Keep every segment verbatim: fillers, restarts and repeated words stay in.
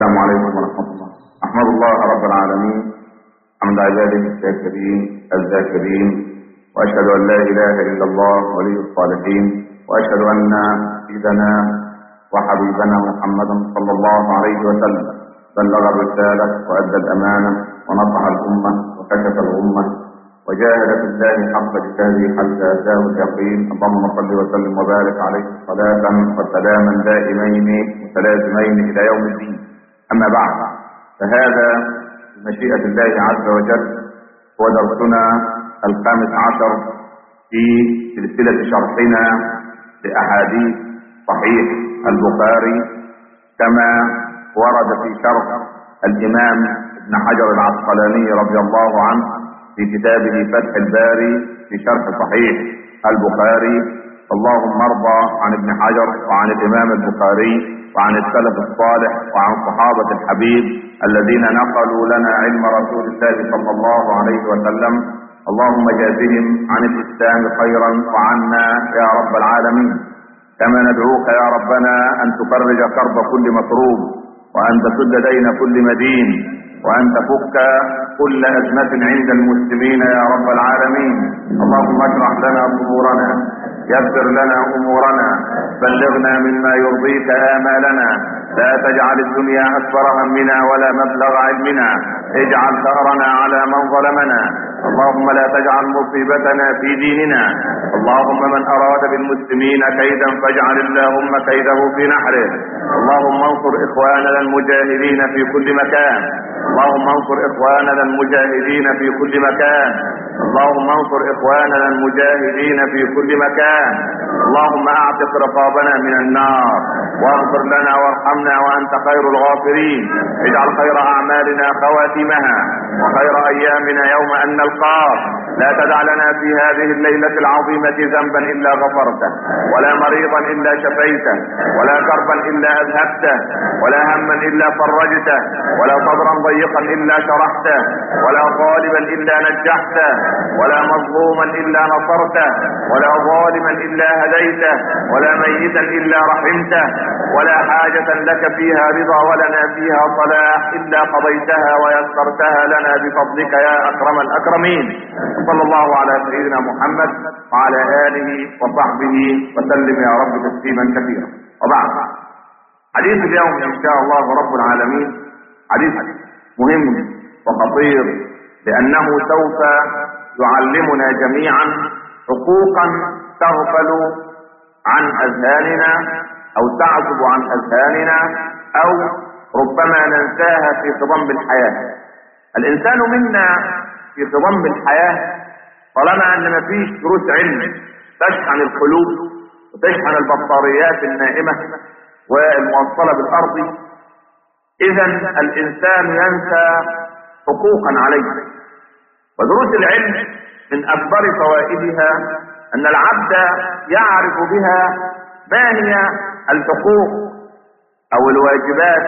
السلام عليكم ورحمة الله. أحمد الله رب العالمين حمد عباده الشاكرين الذاكرين، وأشهد أن لا إله إلا الله ولي الصالحين، وأشهد أن سيدنا وحبيبنا محمدا صلى الله عليه وسلم بلغ الرسالة وأدى الأمانة ونصح الأمة وكشف الأمة وجاهد في الله حق جهاده حتى أتاه اليقين. اللهم صل وسلم وبارك عليه صلاة وسلاما دائمين متلازمين إلى يوم الدين. أما بعد، فهذا بمشيئة الله عز وجل هو درسنا الخامس عشر في سلسلة شرحنا لأحاديث صحيح البخاري كما ورد في شرح الإمام ابن حجر العسقلاني رضي الله عنه في كتابه فتح الباري في شرح صحيح البخاري. اللهم ارضى عن ابن حجر وعن الإمام البخاري وعن السلف الصالح وعن صحابة الحبيب الذين نقلوا لنا علم رسول الله صلى الله عليه وسلم. اللهم جازهم عن الإسلام خيرا وعنا يا رب العالمين. كما ندعوك يا ربنا أن تفرج كرب كل مكروب، وأن تسد دين كل مدين، وأن تفك كل أزمة عند المسلمين يا رب العالمين. اللهم اشرح لنا صدورنا، يسر لنا أمورنا، بلغنا مما يرضيك آمالنا، لا تجعل الدنيا أكبر همنا ولا مبلغ علمنا، اجعل ثأرنا على من ظلمنا. اللهم لا تجعل مصيبتنا في ديننا. اللهم من أراد بالمسلمين كيدا فاجعل اللهم كيده في نحره. اللهم انصر إخواننا المجاهدين في كل مكان. اللهم انصر إخواننا المجاهدين في كل مكان. اللهم انصر إخواننا المجاهدين في كل مكان. اللهم اعتق رقابنا من النار، واغفر لنا وارحمنا وأنت خير الغافرين. اجعل خير أعمالنا خواتمها، وخير أيامنا يوم أن نلقاك. لا تدع لنا في هذه الليلة العظيمة ذنبا إلا غفرته، ولا مريضا إلا شفيته، ولا كربا إلا أذهبته، ولا هما إلا فرجته، ولا صدرا ضيقا إلا شرحته، ولا ظالما إلا نجحته، ولا مظلوما إلا نصرته، ولا ظالما إلا هديته، ولا ميتا إلا رحمته، ولا حاجة لك فيها رضا ولنا فيها صلاح إلا قضيتها ويسرتها لنا بفضلك يا أكرم الأكرمين. صلى الله على سيدنا محمد وعلى آله وصحبه وسلم يا رب تسليما كثيرا. وبعد، حديث اليوم إن شاء الله رب العالمين حديث مهم وخطير، لأنه سوف يعلمنا جميعا حقوقا تغفل عن أذهاننا أو تعزب عن أذهاننا أو ربما ننساها في خضم الحياة. الإنسان منا في خضم الحياة طالما أن مفيش دروس علم تشحن القلوب وتشحن البطاريات النائمة والموصلة بالأرض، إذا الإنسان ينسى حقوقا عليه. ودروس العلم من أكبر فوائدها أن العبد يعرف بها ما هي الحقوق أو الواجبات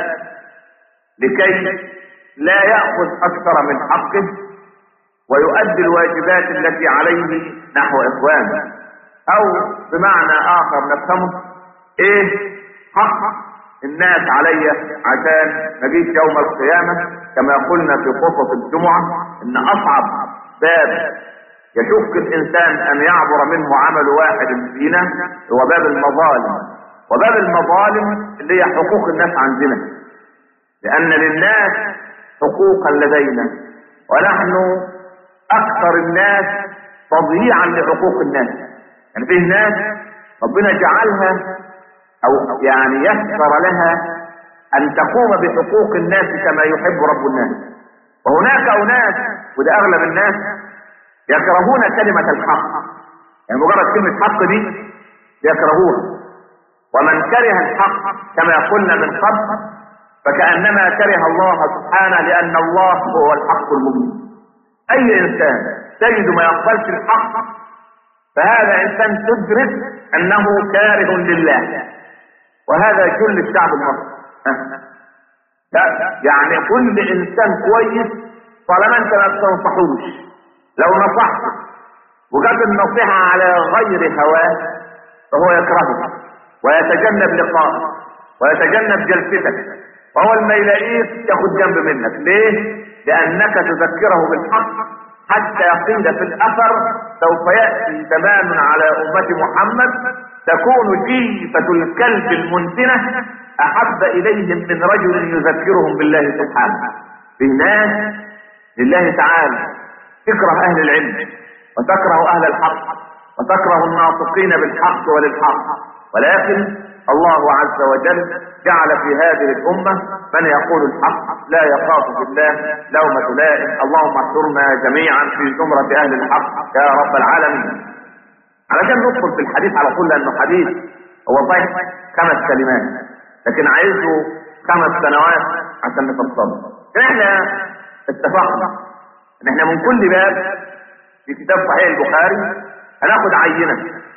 لكي لا يأخذ أكثر من حقه ويؤدي الواجبات التي عليه نحو إخوانه. أو بمعنى آخر نفهمه إيه حق الناس علي عشان نجيش يوم القيامة. كما قلنا في خطبة الجمعة إن أصعب باب يشك الإنسان أن يعبر منه عمل واحد فينا هو باب المظالم. وباب المظالم اللي هي حقوق الناس عندنا، لأن للناس حقوقا لدينا، ونحن أكثر الناس تضييعا لحقوق الناس. يعني فيه ناس ربنا جعلها أو يعني يسر لها أن تقوم بحقوق الناس كما يحب رب الناس، وهناك أناس وده أغلب الناس يكرهون كلمة الحق. يعني مجرد كلمة حق دي يكرهوها، ومن كره الحق كما قلنا من قبل فكأنما كره الله سبحانه، لأن الله هو الحق المبين. أي إنسان تجد ما يقبلش الحق فهذا إنسان تدرك أنه كاره لله، وهذا كل الشعب المصري. يعني كل إنسان كويس طالما أنت ما تنصحوش، لو نصحته وجاب النصيحة على غير هواه فهو يكرهه ويتجنب لقاءه ويتجنب جلستك وأول ما يلاقيك ياخد جنب منك. ليه؟ لأنك تذكره بالحق، حتى قيل في الأثر سوف يأتي زمان على أمة محمد تكون جيفة الكلب المنتنة أحب إليهم من رجل يذكرهم بالله سبحانه. في ناس لله تعالى تكره أهل العلم وتكره أهل الحق وتكره الناطقين بالحق وللحق، ولكن الله عز وجل جعل في هذه الأمة من يقول الحق لا يخاف بالله لومة لائم. اللهم احشرنا جميعا في زمرة أهل الحق يا رب العالمين. علشان ندخل في الحديث على طول، لأنه حديث هو صحيح خمس كلمات لكن عايزه خمس سنوات عشان نفصله. احنا اتفقنا ان احنا من كل باب في كتاب صحيح البخاري هناخد عينة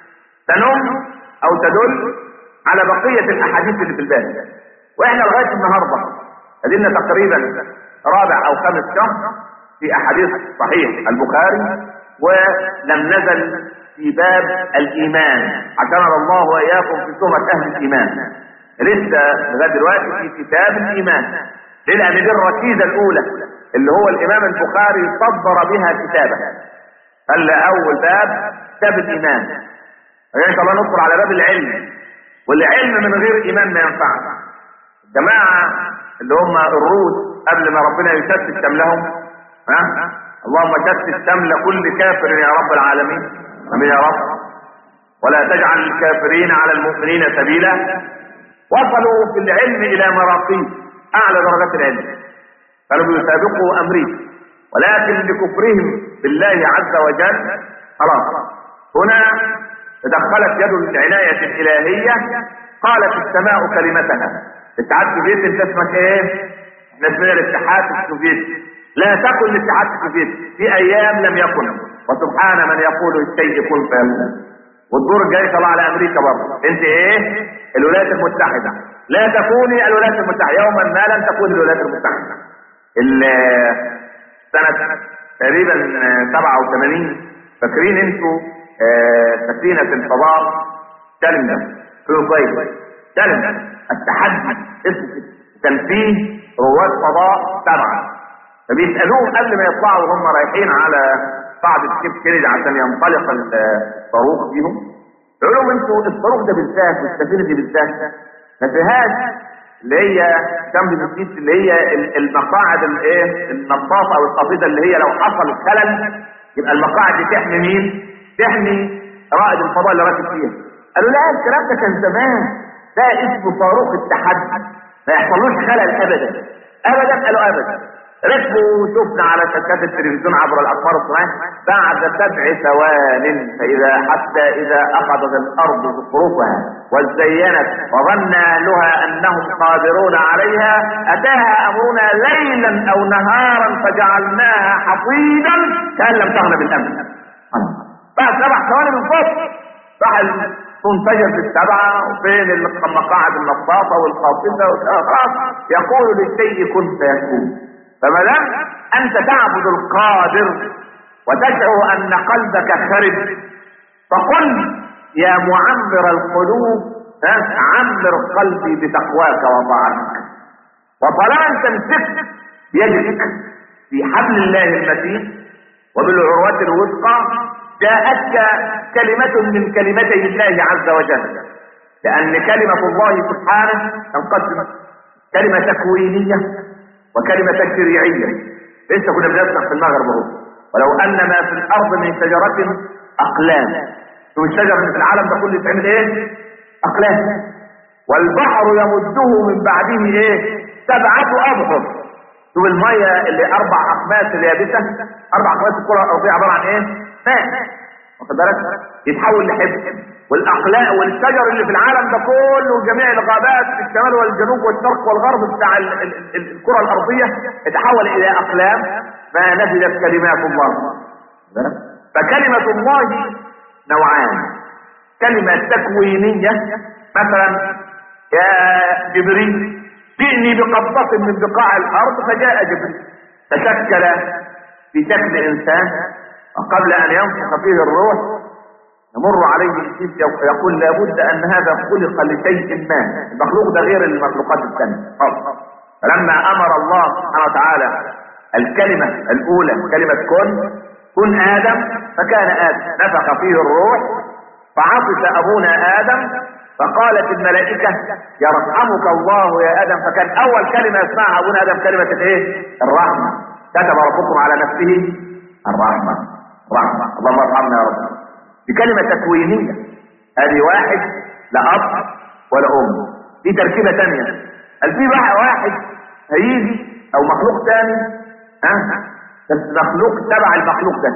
تنم او تدل على بقية الاحاديث اللي في الباب. واحنا لغاية النهاردة ادينا تقريبا رابع او خامس شهر في احاديث صحيح البخاري، ولم نزل في باب الايمان عشان الله واياكم في سورة اهل الايمان. لسه لغاية دلوقتي في كتاب الايمان. ليه؟ لان دي الركيزة الاولى اللي هو الامام البخاري صدر بها كتابه. قال اول باب كتاب الايمان، ان شاء الله ندخل على باب العلم، والعلم من غير ايمان ما ينفعش. الجماعه اللي هم الروس قبل ما ربنا يشتت شملهم، ها اللهم شتت شمل كل كافر يا رب العالمين، امين يا رب، ولا تجعل الكافرين على المؤمنين سبيلا. وصلوا في العلم الى مراقي اعلى درجات العلم، كانوا بيسابقوا امريكا، ولكن لكفرهم بالله عز وجل خلاص هنا تدخلت يد العناية الإلهية. قالت السماء كلمتها. الاتحاد السوفيتي انت اسمك ايه؟ احنا اسمنا الاتحاد السوفيتي. لا تكن الاتحاد السوفيتي، في ايام لم يكن، وسبحان من يقول الشيء كن فيكون. والدور الجاي طلع على امريكا برضه. انت ايه؟ الولايات المتحدة. لا تكوني الولايات المتحدة، يوما ما لن تكون الولايات المتحدة. سنة تقريبا سبعة وثمانين، فاكرين انتوا سفينة الفضاء تشالنجر في الصيف، تشالنجر التحدي اسمه، كان فيه رواد فضاء سبعة، فبيسألوهم قبل ما يطلعوا وهم رايحين على قاعدة كيب كينيدي عشان ينطلق الصاروخ فيهم، يقولوا لهم انتوا الصاروخ ده بالذات والسفينة دي بالذات ما فيهاش اللي هي جنب المسجد اللي هي المقاعد الايه النطاطه او القفيزه اللي هي لو حصل خلل يبقى المقاعد دي تحمي مين؟ تحمي رائد الفضاء اللي راكب فيها. قالوا لا الكلام ده كان زمان، ده اسمه صاروخ التحدي، ما يحصلوش خلل ابدا ابدا. قالوا ابدا. ركبوا شفنا على شاشات التلفزيون عبر الاقمار الصناعيه بعد سبع ثوان فاذا حتى اذا اخذت الارض زخرفها وزينت وظن اهلها انهم قادرون عليها اتاها امرنا ليلا او نهارا فجعلناها حصيدا كان لم تغن بالامس. بعد سبع ثواني من فوق راح تنفجر في السبعه وفين المقاعد النطاطه والقافزه خلاص يقول للشيء كن فيكون. فما دام انت تعبد القادر وتشعر ان قلبك خرب فقل يا معمر القلوب عمر قلبي بتقواك وطاعتك. وطالما تمسك بيدك في حبل الله المتين وبالعروة الوثقى جاءتك كلمة من كلمتي الله عز وجل، لأن كلمة الله سبحانه تنقسم كلمة تكوينية وكلمة تشريعية. لسه كنا بنسمع في المغرب اهو ولو ان ما في الارض من شجرة اقلام، شوف الشجر اللي في العالم ده كله يتعمل ايه؟ اقلام. والبحر يمده من بعده ايه؟ سبعة ابحر. شوف المية اللي اربع اقماس اليابسة، اربع اقماس الكرة الارضية عبارة عن ايه؟ ماء، واخد بالك؟ يتحول لحبر. والاقلاء والشجر اللي في العالم ده كله وجميع الغابات في الشمال والجنوب والشرق والغرب بتاع ال ال ال الكرة الارضية اتحول الى اقلام ما نزلت كلمات الله. فكلمة الله نوعان، كلمة تكوينية مثلا يا جبريل جئني بقبضة من بقاع الارض فجاء جبريل تشكل في شكل انسان وقبل ان ينفخ فيه الروح يمر عليه الجيش يقول لابد ان هذا خلق لشيء ما، المخلوق ده غير المخلوقات الثانيه. فلما امر الله سبحانه وتعالى الكلمة الاولى كلمة كن كن ادم، فكان ادم، نفخ فيه الروح فعطس ابونا ادم، فقالت الملائكة يرحمك الله يا ادم، فكان اول كلمة يسمعها ابونا ادم كلمة الايه؟ الرحمة. كتب ربكم على نفسه الرحمة، رحمة، اللهم ارحمنا يا رب. دي كلمة تكوينية، هذه واحد لا اب ولا ام. دي تركيبة تانية. هل في بقى واحد هيجي او مخلوق تاني ها بس مخلوق تبع المخلوق ده،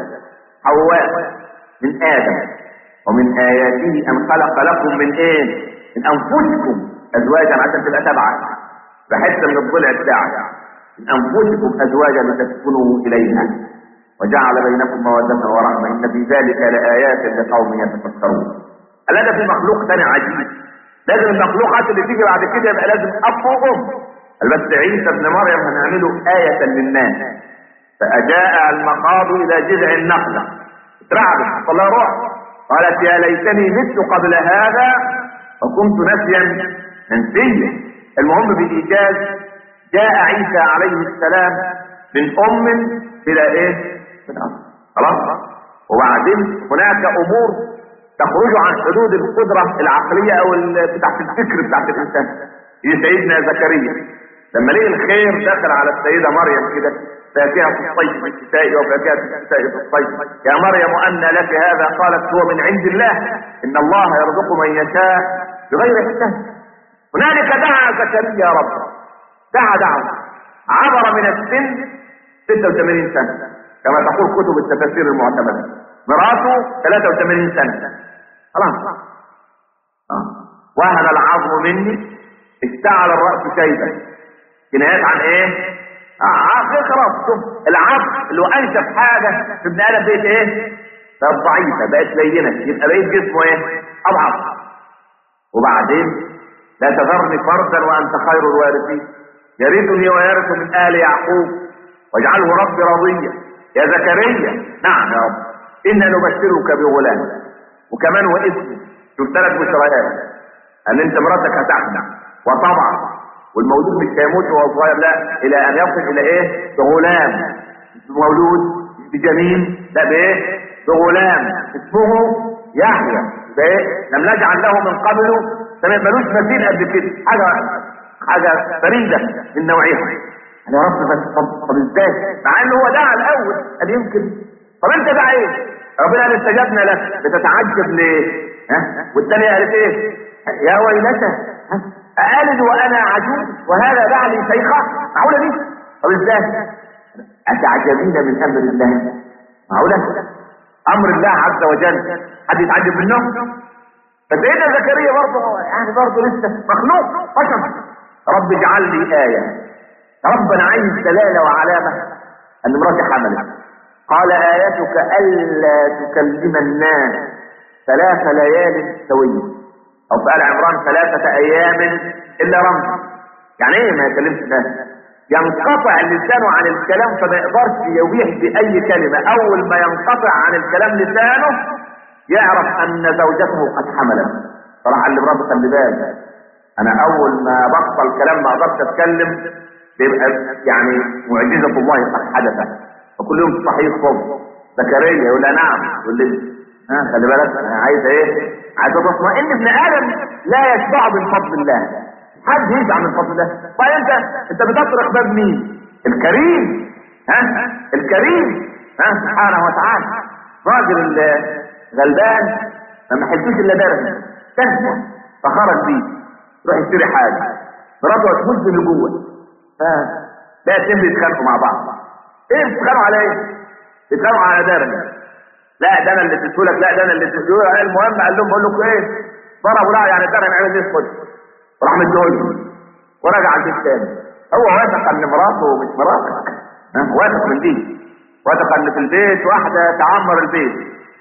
حواء من ادم، ومن اياته ان خلق لكم من ايه؟ من انفسكم ازواجا عشان تبقى تبعك بحته من الضلع بتاعك، من انفسكم ازواجا لتسكنوا اليها وجعل بينكم موده ورحمه ان في ذلك لايات لقوم يتفكرون. هذا في مخلوق ثاني عجيب، لازم المخلوقات اللي تيجي بعد كده يبقى لازم اب وام. بس عيسى ابن مريم هنعمله آية للناس. فأجاء المخاض إلى جذع النخلة اترعبت صلى روح قالت يا ليتني مت قبل هذا وكنت نسيا منسيا. المهم بالإيجاز جاء عيسى عليه السلام من أم إلى إيه؟ من أب. خلاص. وبعدين هناك أمور تخرج عن حدود القدرة العقلية أو بتاعت الفكر بتاعت الإنسان. هي سيدنا زكريا لما لقي الخير دخل على السيدة مريم كده، فاكهة في الصيف في الشتاء وفاكهة في الشتاء في الصيف، يا مريم أن لك هذا؟ قالت هو من عند الله إن الله يرزق من يشاء بغير حساب. هنالك دعا زكريا ربه، دعا دعوة عبر من السن ستة وثمانين سنة كما تقول كتب التفاسير المعتمدة، مراته ثلاثة وثمانين سنة خلاص. آه. وهن العظم مني اشتعل الرأس شيبا، كنايات عن ايه؟ اه خلاص. شوف العظم اللي هو انشف حاجه في ابن ادم بقت ايه؟ بقت ضعيفه، بقت لينه، يبقى بقيت جسمه ايه؟ اضعف. وبعدين لا تذرني فردا وانت خير الوارثين يرثني ويرث من ال يعقوب واجعله ربي رضيا. يا زكريا نعم يا رب انا نبشرك بغلام، وكمان واسمه. شوف ثلاث بشريات، ان انت مراتك هتحمل وطبعا والمولود مش هيموت وهو صغير، لا، الى ان يصل الى ايه؟ بغلام. مولود بجنين، لا بايه؟ بغلام اسمه يحيى. بايه؟ لم نجعل له من قبله ملوش مثيل قبل كده، حاجه حاجه فريده من نوعها. يا رب بس طب, طب ازاي؟ مع انه هو دعا الاول قال يمكن. طب انت دعا ايه؟ ربنا قال استجبنا لك، بتتعجب ليه؟ ها؟ والثانيه قالت ايه؟ يا ويلتى أألد وأنا عجوز وهذا بعلي شيخة؟ معقولة دي؟ طب ازاي؟ أتعجبين من أمر الله؟ معقولة؟ أمر الله عز وجل حد يتعجب منه؟ فسيدنا زكريا برضه يعني برضه لسه مخلوق بشر. رب اجعل لي آية. رب أنا عايز دلالة وعلامة أن مراتي حملت. قال آيتك ألا تكلم الناس ثلاث ليال سوية، او في آل عمران ثلاثة ايام الا رمزا. يعني ايه ما يكلمش الناس؟ ينقطع لسانه عن الكلام فما يقدرش يويح باي كلمة. اول ما ينقطع عن الكلام لسانه يعرف ان زوجته قد حملت. صراحة اللي مراته خلي بالك، انا اول ما بطل كلام ما اقدرش اتكلم بيبقى يعني معجزة الله قد حدثت. فكل يوم صحيح صبح زكريا يقول لها نعم، يقول لي ها خلي بالك انا عايز ايه؟ عايز تطمئن. ابن ادم لا يشبع من فضل الله، حد يشبع من فضل الله. طيب انت انت بتطرق باب مين؟ الكريم. ها الكريم ها سبحانه وتعالى. راجل غلبان ما حلتوش الا درهم تنفع فخرج بيه يروح يشتري حاجه، مراته تمد اللي جوه. ها لا يتم يتخانقوا مع بعض. ايه بتتخانقوا على ايه؟ بيتخانقوا على درهم. لا ده انا اللي اديتهولك، لا ده انا اللي اديتهولك. المهم قال لهم بقول لكم ايه؟ ضربوا لا يعني الدرهم عمل ايه؟ خد وراح مديهولي ورجع البيت تاني. هو واثق ان مراته مش مراتك، واثق من دي، واثق ان في البيت واحده تعمر البيت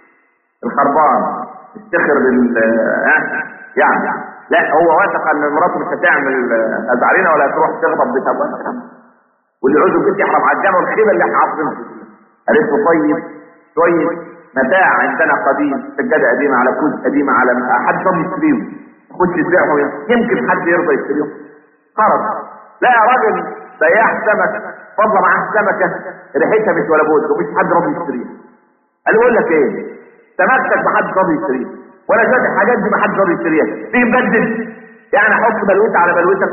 الخربان تفتخر بال ها يعني. لا هو واثق ان مراته مش هتعمل ازعرينا ولا هتروح تغضب بيتها، واللي عاوزه البيت يحرم على الجامع والخيبه اللي احنا عارفينها. قالت له طيب شويه متاع عندنا قديم، سجاده قديمه على كوز قديمه على حد فاضي يشتريهم، خش تبيعهم يمكن حد يرضى يشتريهم. خرج لا يا راجل بياع سمك فضل معاه سمكه ريحتها مش ولا بد ومش حد راضي يشتريها. قال له اقول لك ايه، سمكتك ما حد راضي يشتريها ولا شويه الحاجات دي ما حد راضي يشتريها، تيجي مبدل يعني احط بلوتة على بلوتك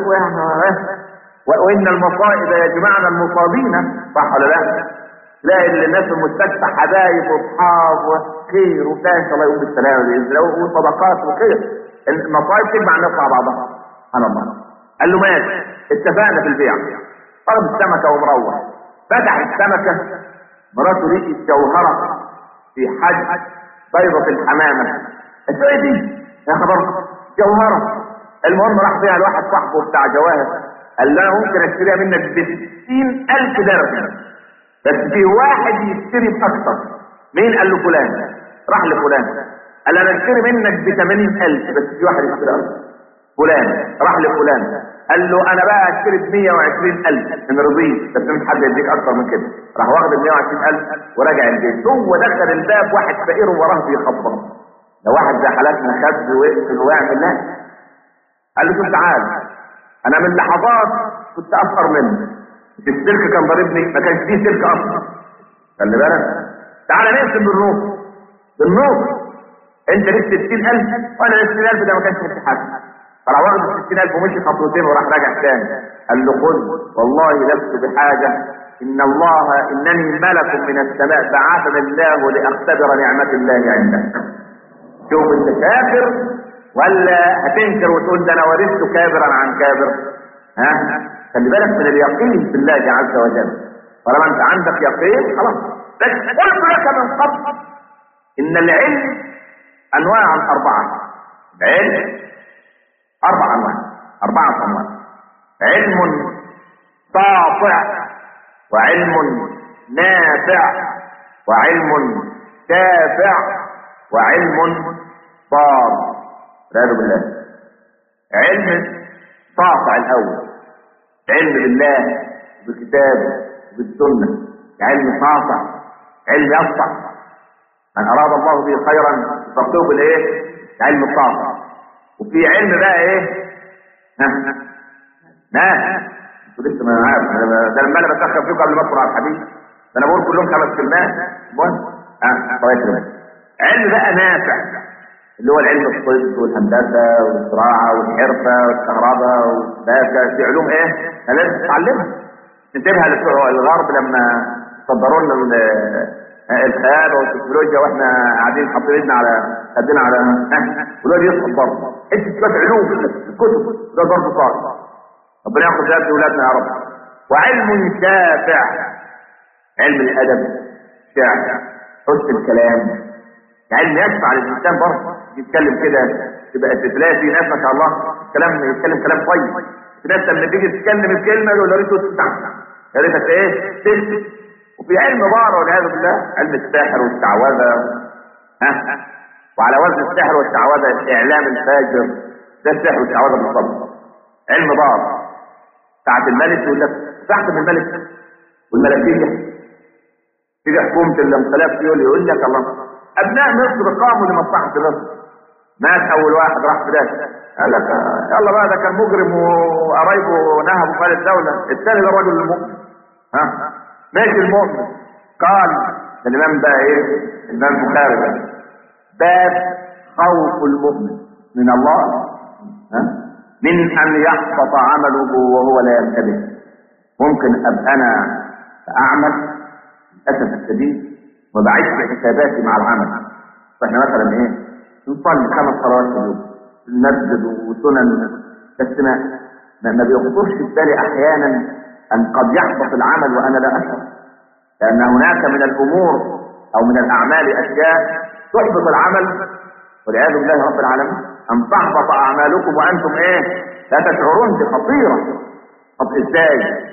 وان المصائب يجمعنا المصابين، صح ولا لا؟ تلاقي اللي الناس في المستشفى حبايب واصحاب وخير وبتاع ان شاء الله يقوم بالسلامه وصدقات وخير، المصائب تجمع الناس مع بعضها. سبحان الله. قال له ماشي اتفقنا في البيع، طلب السمكه ومروح، فتح السمكه، مراته لقيت جوهره في حجم بيضه الحمامه. قالت له ايه دي؟ يا خبر جوهره. المهم راح فيها لواحد صاحبه بتاع جواهر، قال له انا ممكن اشتريها منك ب ستين ألف درهم، بس في واحد يشتري باكثر. مين؟ قال له فلان. راح لفلان قال له انا اشتري منك ب ثمانين ألف بس في واحد يشتري اكثر. فلان راح لفلان قال له انا بقى اشتري ب مية وعشرين ألف ان رضيت، بس مش حد يديك اكثر من كده. راح واخد ال مية وعشرين ألف وراجع البيت. هو دخل الباب واحد فقير وراه بيخبط، لو واحد زي حالاتنا خد ويقفل ويعمل لا. قال له شوف تعال، انا من لحظات كنت افقر منك، السلك كان ضاربني ما كانش فيه سلك اصلا، خلي بالك، تعال نقسم بالنص بالنص، انت ليك ستين ألف وانا ليك ستين ألف، ده ما كانش في حاجه. فراح واخد ال ستين ألف ومشي خطوتين وراح راجع تاني. قال له خذ والله لست بحاجه، ان الله انني ملك من السماء بعثني الله لاختبر نعمه الله عندك. شوف انت كافر ولا هتنكر وتقول ده انا ورثت كابرا عن كابر؟ ها؟ خلي بالك من اليقين بالله عز وجل. طالما انت عندك يقين خلاص. قلت لك من قبل ان العلم انواع اربعه. العلم اربع انواع، اربعه انواع. علم ساطع، وعلم نافع، وعلم شافع، وعلم ضار. والعياذ بالله. علم ساطع الاول، علم بالله بالكتاب بالسنه، علم ساطع، علم يسطع. من اراد الله به خيرا يفقهه بالايه؟ علم الساطع. وفي علم بقى ايه؟ ها ناس انتوا لسه ما عارف ده لما انا بسخن فيكم قبل ما ادخل على الحديث، ده انا بقول كلهم خمس كلمات. المهم اه طيب. علم بقى نافع اللي هو العلم الطب والهندسه والزراعه والحرفه والكهرباء والباشا، في علوم ايه؟ لازم تتعلمها. نسيبها لبتوع الغرب لما صدروا لنا الخيال والتكنولوجيا واحنا قاعدين حاطين ايدنا على خدنا على ولاد يسقط برضه. انت شويه علوم الكتب ده برضه صار. ربنا ياخذ ذات اولادنا يا رب. وعلم شافع، علم الادب، شعر، حسن الكلام، علم يدفع للانسان برضه يتكلم كده تبقى تلاقي في ناس ما شاء الله الكلام يتكلم كلام طيب. في ناس لما تيجي تتكلم الكلمه يقول يا ريته تفتح يا ريتك ايه تكتب. وفي علم ضار والعياذ بالله، علم السحر والشعوذه. ها وعلى وزن السحر والشعوذه اعلام الفاجر، ده السحر والشعوذه بالضبط. علم ضار ساعة الملك يقول لك تحت من الملك والملكيه تيجي حكومه الانقلاب يقول يقول لك الله ابناء مصر قاموا لمصلحه مصر. مات اول واحد راح في ده قال لك يلا بقى ده كان مجرم وقرايبه نهبوا مال الدوله، الثاني ده الرجل المؤمن. ها ماشي المؤمن. قال الامام بقى ايه؟ الامام البخاري بقى باب خوف المؤمن من الله، ها من ان يحبط عمله وهو لا ينتبه. ممكن ابقى انا اعمل للاسف الشديد وبعيش حساباتي مع العمل. فاحنا مثلا ايه نصلي خمس صلوات في اليوم في المسجد وسنن، بس ما ما بيخطرش في بالي احيانا ان قد يحبط العمل وانا لا اشعر، لان هناك من الامور او من الاعمال اشياء تحبط العمل والعياذ بالله رب العالمين. ان تحبط اعمالكم وانتم ايه لا تشعرون. دي خطيره. طب ازاي؟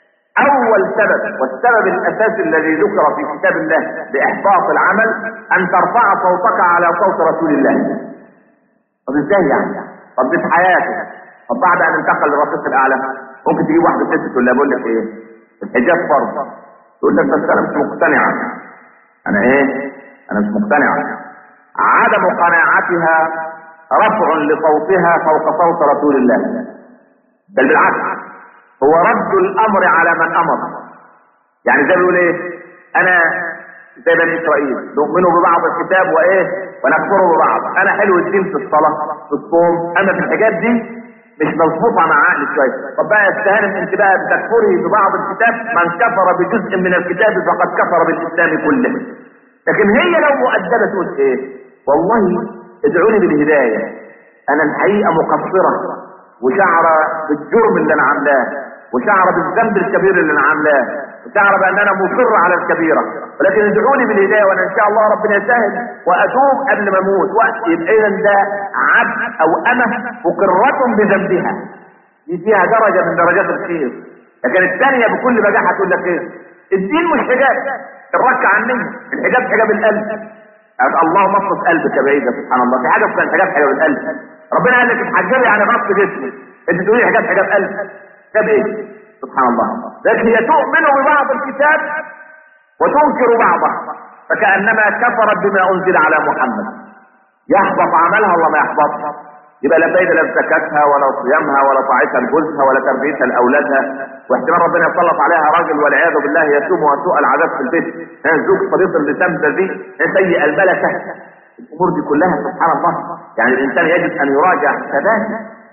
اول سبب والسبب الاساسي الذي ذكر في كتاب الله باحباط العمل ان ترفع صوتك على صوت رسول الله. طب ازاي يعني؟ طب دي في حياتك. طب بعد ان انتقل للرفيق الاعلى ممكن تجيب واحده ست تقول لها بقول لك ايه الحجاب فرض، تقول لك بس انا مش مقتنعه. انا ايه انا مش مقتنعه. عدم قناعتها رفع لصوتها فوق صوت رسول الله، بل بالعكس هو رد الامر على من امر. يعني زي بيقول ايه؟ انا زي بني اسرائيل نؤمن ببعض الكتاب وايه ونكفر ببعض. انا حلو الدين في الصلاه في الصوم، اما في الحاجات دي مش مظبوطه مع عقلي شويه. طب بقى استهانم انت بقى بتكفري ببعض الكتاب، من كفر بجزء من الكتاب فقد كفر بالاسلام كله. لكن هي لو مؤدبه تقول ايه؟ والله ادعوني بالهدايه، انا الحقيقه مقصره وشعره بالجرم اللي انا عاملاه وشعره بالذنب الكبير اللي انا عاملاه وشعره بان انا مصر على الكبيره، ولكن ادعوني بالهدايه وانا ان شاء الله ربنا يسهل واتوب قبل ما اموت. يبقى اذا ده عبد او امه مقره بذنبها، دي فيها درجه من درجات الخير. لكن الثانيه بكل بجاحه تقول لك ايه؟ الدين مش حجاب، الرك عني الحجاب حجاب القلب. اللهم اصرف قلبك بعيدا. سبحان الله، في حاجه اسمها الحجاب حجاب القلب. ربنا قال لك اتحجبي يعني غطي جسمك، انت تقولي حجاب حجاب قلب، حجاب ايه؟ سبحان الله. لكن هي تؤمن ببعض الكتاب وتنكر بعضه، فكانما كفرت بما انزل على محمد. يحبط عملها ولا ما يحبط؟ يبقى لا فايده لا زكاتها ولا صيامها ولا طاعتها لجوزها ولا تربيتها لاولادها، واحتمال ربنا يسلط عليها راجل والعياذ بالله يسوم وسوء العذاب في البيت، زوج صديق اللسان ذي سيء الملكه. الامور دي كلها سبحان الله، يعني الانسان يجب ان يراجع حساباته.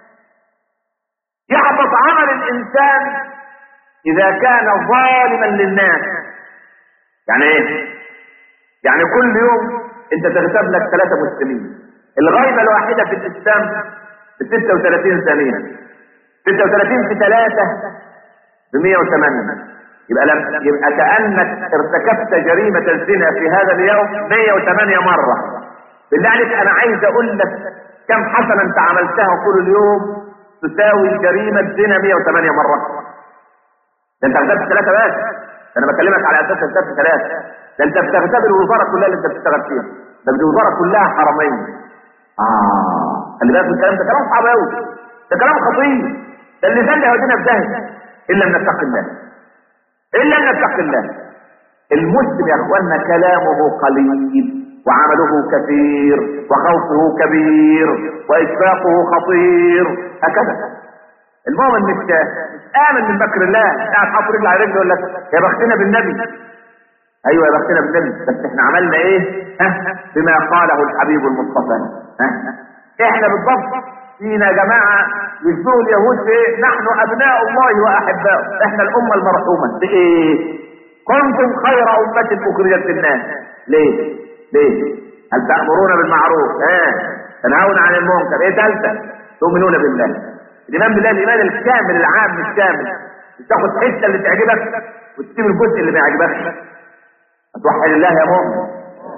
يحبط عمل الانسان اذا كان ظالما للناس. يعني ايه؟ يعني كل يوم انت تغتاب لك ثلاثه مسلمين، الغيبه الواحده في الاسلام ب ستة وثلاثين ثانيه، ستة وثلاثين في ثلاثة ب مئة وثمانية، يبقى لم يبقى كانك ارتكبت جريمه الزنا في هذا اليوم مئة وثمانية مره. بالله عليك انا عايز اقول لك كم حسنه انت عملتها طول اليوم تساوي جريمه زنا مئة وثمانية مره. ده انت اغتبت ثلاثه بس، ده انا بكلمك على اساس اغتبت ثلاثه، ده انت بتغتاب الوزاره كلها اللي انت بتشتغل فيها، ده الوزاره كلها حرامين. اه خلي بالك من الكلام ده، كلام صعب قوي، ده كلام خطير، ده اللسان ده هيودينا في داهيه. الا ان نتقي الله، الا ان نتقي الله. المسلم يا اخوانا كلامه قليل وعمله كثير وخوفه كبير واشفاقه خطير، هكذا. المؤمن مش مش امن من مكر الله، قاعد حاطط رجل على رجل يقول لك يا بختنا بالنبي. ايوه يا بختنا بالنبي، بس احنا عملنا ايه؟ ها بما قاله الحبيب المصطفى. ها احنا بالضبط فينا جماعه يشبهوا اليهود في ايه؟ نحن ابناء الله واحباؤه، احنا الامه المرحومه بايه؟ كنتم خير امه اخرجت للناس. ليه؟ ليه؟ هل تامرون بالمعروف؟ ها تنهون عن المنكر؟ ايه ثالثه؟ تؤمنون بالله. الايمان بالله الايمان الكامل العام مش كامل، مش تاخد حته اللي تعجبك وتسيب الجزء اللي ما يعجبكش. هتوحد الله يا مؤمن.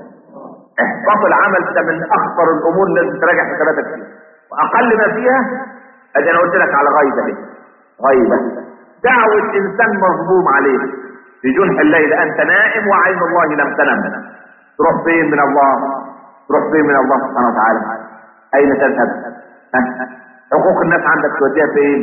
احباط العمل ده من اخطر الامور اللي لازم تراجع حساباتك فيها، واقل ما فيها ادي انا قلت لك على غيبه دي. غيبه دعوه انسان مظلوم عليه في جنح الليل، انت نائم وعين الله لم تنم، تروح فين من الله؟ تروح فين من الله سبحانه وتعالى؟ اين تذهب؟ حقوق الناس عندك توديها فين؟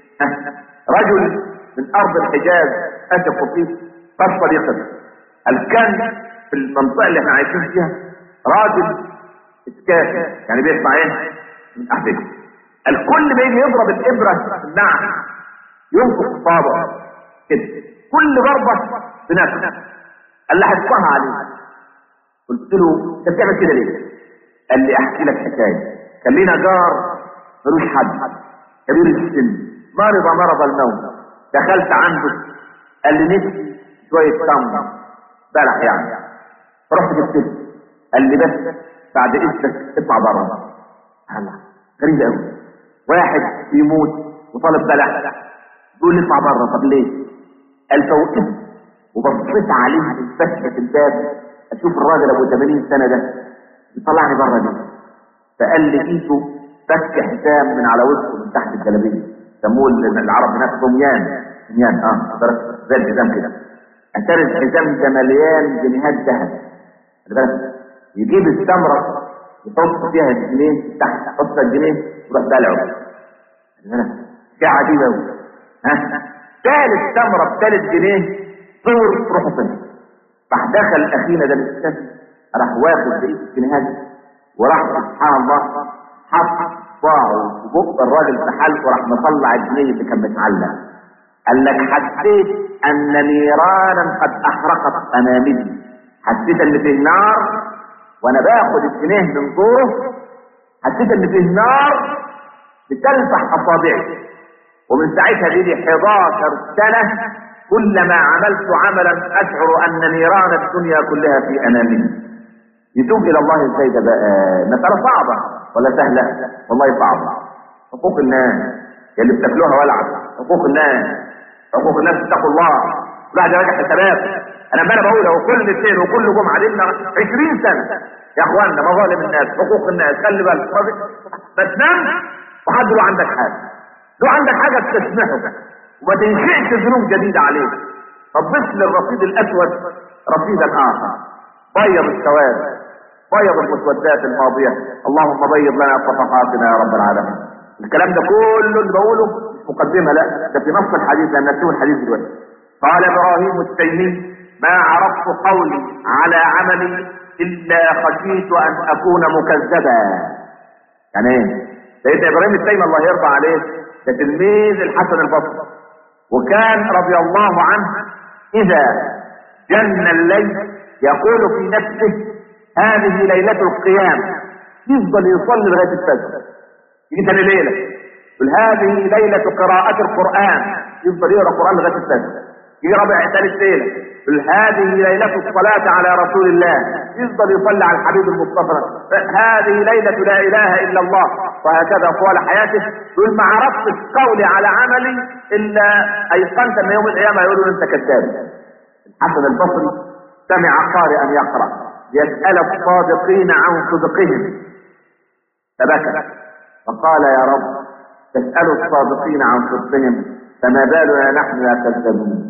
رجل من ارض الحجاز اثق فيه قد صديقه، هل كان في المنطقه اللي احنا عايشين فيها راجل اسكافي، يعني بيسمع ايه؟ من احدهم. الكل ما يجي يضرب الابره في النعم ينفخ صابع كده، كل ضربه بنفسه. قال لي حسبها عليه. قلت له انت بتعمل كده ليه؟ قال لي احكي لك حكايه. كان لينا جار ملوش حد كبير السن، مرض مرض الموت، دخلت عنده قال لي نفسي شويه تمر بلح يعني، رحت جبت له قال لي بس بعد اذنك اطلع بره. الله غريب قوي، واحد يموت وطالب بلح يقول لي اطلع بره. طب ليه؟ قال فوقفت وبصيت عليه من فتحه الباب اشوف الراجل ابو ثمانين سنه ده يطلعني بره ليه؟ فقال لي ايده فك حزام من على وسطه من تحت الجلابيه، سموه العرب هناك طميان، طميان اه زي الحزام كده. اتاري الحزام ده مليان جنيهات ذهب. خلي بالك يجيب التمره يحط فيها الجنيه تحت، يحط الجنيه ويروح بلعه. خلي بالك شيء عجيب قوي. ها ثالث تمره بثالث جنيه صور روحه فين؟ راح دخل اخينا ده الاستاذ راح واخد بقيه الجنيهات وراح سبحان الله حط صباعه في بق الراجل في حلقه، راح مطلع الجنيه اللي كان متعلق. قال لك حسيت ان نيرانا قد احرقت امامي، حسيت ان فيه نار وانا باخد الجنيه من دوره، حسيت ان فيه نار بتلفح اصابعي، ومن ساعتها دي حداشر سنة كلما عملت عملا اشعر ان نيران الدنيا كلها في امامي. يتوب الى الله ازاي ده بقى؟ مسألة صعبة ولا سهلة؟ والله صعبة. حقوق الناس اللي بتاكلوها ولعت، حقوق الناس، حقوق الناس اتقوا الله، بعد راجع حسابات. انا امبارح بقول اهو كل اثنين وكل جمعة لنا عشرين سنة يا اخوانا مظالم الناس، حقوق الناس، خلي بالك ما تنام وحد له عندك حاجة، لو عندك حاجة تسمحك وما تنشئش ذنوب جديدة عليك. فضف للرصيد الاسود رصيدا اخر، بيض السواد، بيض المسودات الماضية، اللهم بيض لنا صفحاتنا يا رب العالمين. الكلام ده كله اللي بقوله مش مقدمة، لا ده في نص الحديث، لان نسوه الحديث دلوقتي. قال ابراهيم التيمي ما عرفت قولي على عملي الا خشيت ان اكون مكذبا. يعني ايه؟ سيدنا ابراهيم التيمي الله يرضى عليه ده تلميذ الحسن البصري، وكان رضي الله عنه اذا جن الليل يقول في نفسه هذه ليلة القيام، يفضل يصلي لغاية الفجر. يجي تاني ليلة يقول هذه ليلة قراءة القرآن، يفضل يقرأ القرآن لغاية الفجر. يجي رابع ثالث ليلة يقول هذه ليلة الصلاة على رسول الله، يفضل يصلي على الحبيب المصطفى، هذه ليلة لا إله إلا الله، وهكذا طوال حياته. يقول ما عرفتش قولي على عملي إلا أيقنت أن يوم القيامة يقولون أنت كذاب. الحسن البصري سمع قارئا يقرأ يسأل الصادقين عن صدقهم فبكى فقال يا رب تسأل الصادقين عن صدقهم فما بالنا نحن لا كذبون.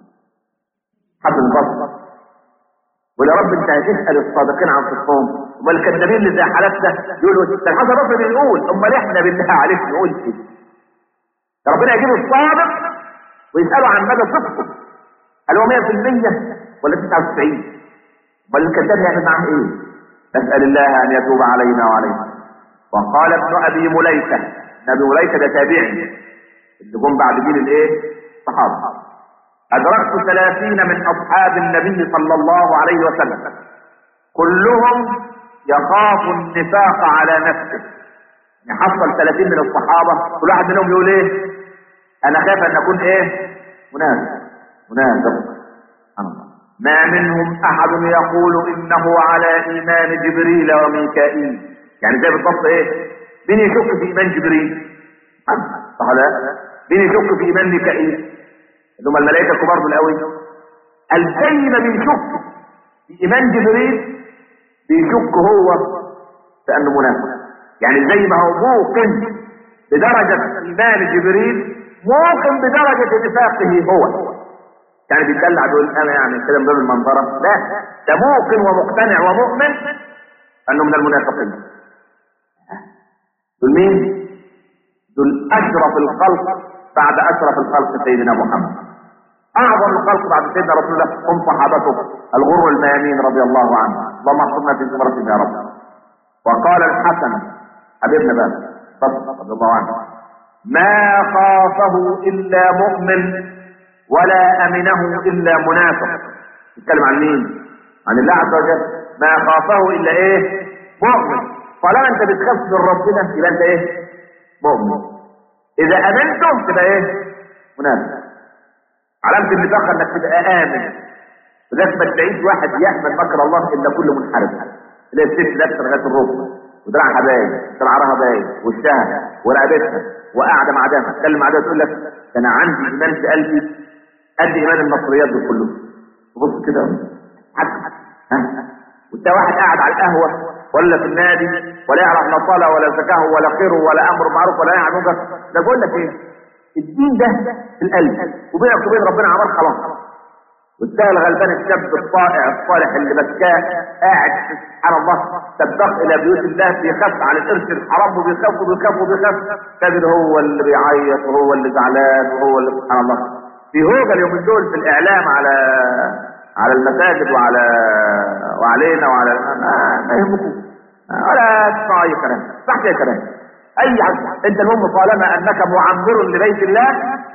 حسن البصري ويا رب انت هتسأل الصادقين عن صدقهم، والكذابين اللي زي حالتنا يقولوا الحسن البصري بيقول امال احنا بالله عليك نقول كده؟ ربنا يجيب الصادق ويسأله عن مدى صدقه، هل هو مية في المية ولا تسعة وتسعين؟ بل الكذاب يعمل معه ايه؟ نسأل الله ان يتوب علينا وعليكم. وقال ابن ابي مليكة، ابي مليكة ده تابعي اللي جم بعد جيل الايه؟ الصحابة. ادركت ثلاثين من اصحاب النبي صلى الله عليه وسلم كلهم يخاف النفاق على نفسه. يحصل ثلاثين من الصحابة كل واحد منهم يقول ايه؟ انا خايف ان اكون ايه؟ منافق منافق. ما منهم احد يقول انه على ايمان جبريل وميكائيل. يعني زي بالضبط ايه؟ مين يشك في ايمان جبريل؟ صح لا؟ مين يشك في ايمان ميكائيل؟ اللي هم الملائكه الكبار دول قوي. الزي ما بيشك في ايمان جبريل بيشك هو في انه منافق. يعني زي ما هو موقن بدرجه ايمان جبريل موقن بدرجه نفاقه هو. يعني بيتدلع بيقول انا يعني كده من باب المنظره، لا ده موقن ومقتنع ومؤمن انه من المنافقين. دول مين؟ دول اشرف الخلق بعد اشرف الخلق سيدنا محمد، اعظم الخلق بعد سيدنا رسول الله هم صحابته الغر الميامين رضي الله عنه، اللهم احفظنا في زمرتهم يا رب. وقال الحسن حبيبنا بقى رضي الله عنه ما خافه الا مؤمن ولا امنه الا منافق. يتكلم عن مين؟ عن الله عز وجل. ما خافه الا ايه؟ مؤمن. طالما انت بتخاف من ربنا يبقى انت ايه؟ مؤمن. اذا امنته تبقى ايه؟ منافق. علامة النفاق انك تبقى امن، ولازم ما تلاقيش واحد يحمل مكر الله الا كل منحرف. تلاقي الست لابسه لغايه الركبه ودراعها باين، شعرها باين، وشها ورقبتها، وقاعده مع ده تتكلم مع ده تقول لك انا عندي ايمان في قلبي قد ايمان المصريات دول كلهم. تبص كده حد ها وانت واحد قاعد على القهوه ولا في النادي ولا يعرف لا صلاه ولا زكاه ولا خير ولا امر معروف ولا نهي عن منكر. ده بقول لك ايه؟ الدين ده في القلب وبينك وبين ربنا عمار خلاص. والسهل غلبان الشاب الطائع الصالح اللي بكاه قاعد سبحان الله سباق الى بيوت الله بيخاف على القرش الحرام وبيخاف وبيخاف وبيخاف، تجد هو اللي بيعيط وهو اللي زعلان وهو اللي سبحان الله في هوجه اليومين دول في الاعلام على على المساجد وعلى وعلينا وعلى ما, ما يهمكم ولا تسمع اي كلام، صح اي كلام اي حد. انت المهم طالما انك معمر لبيت الله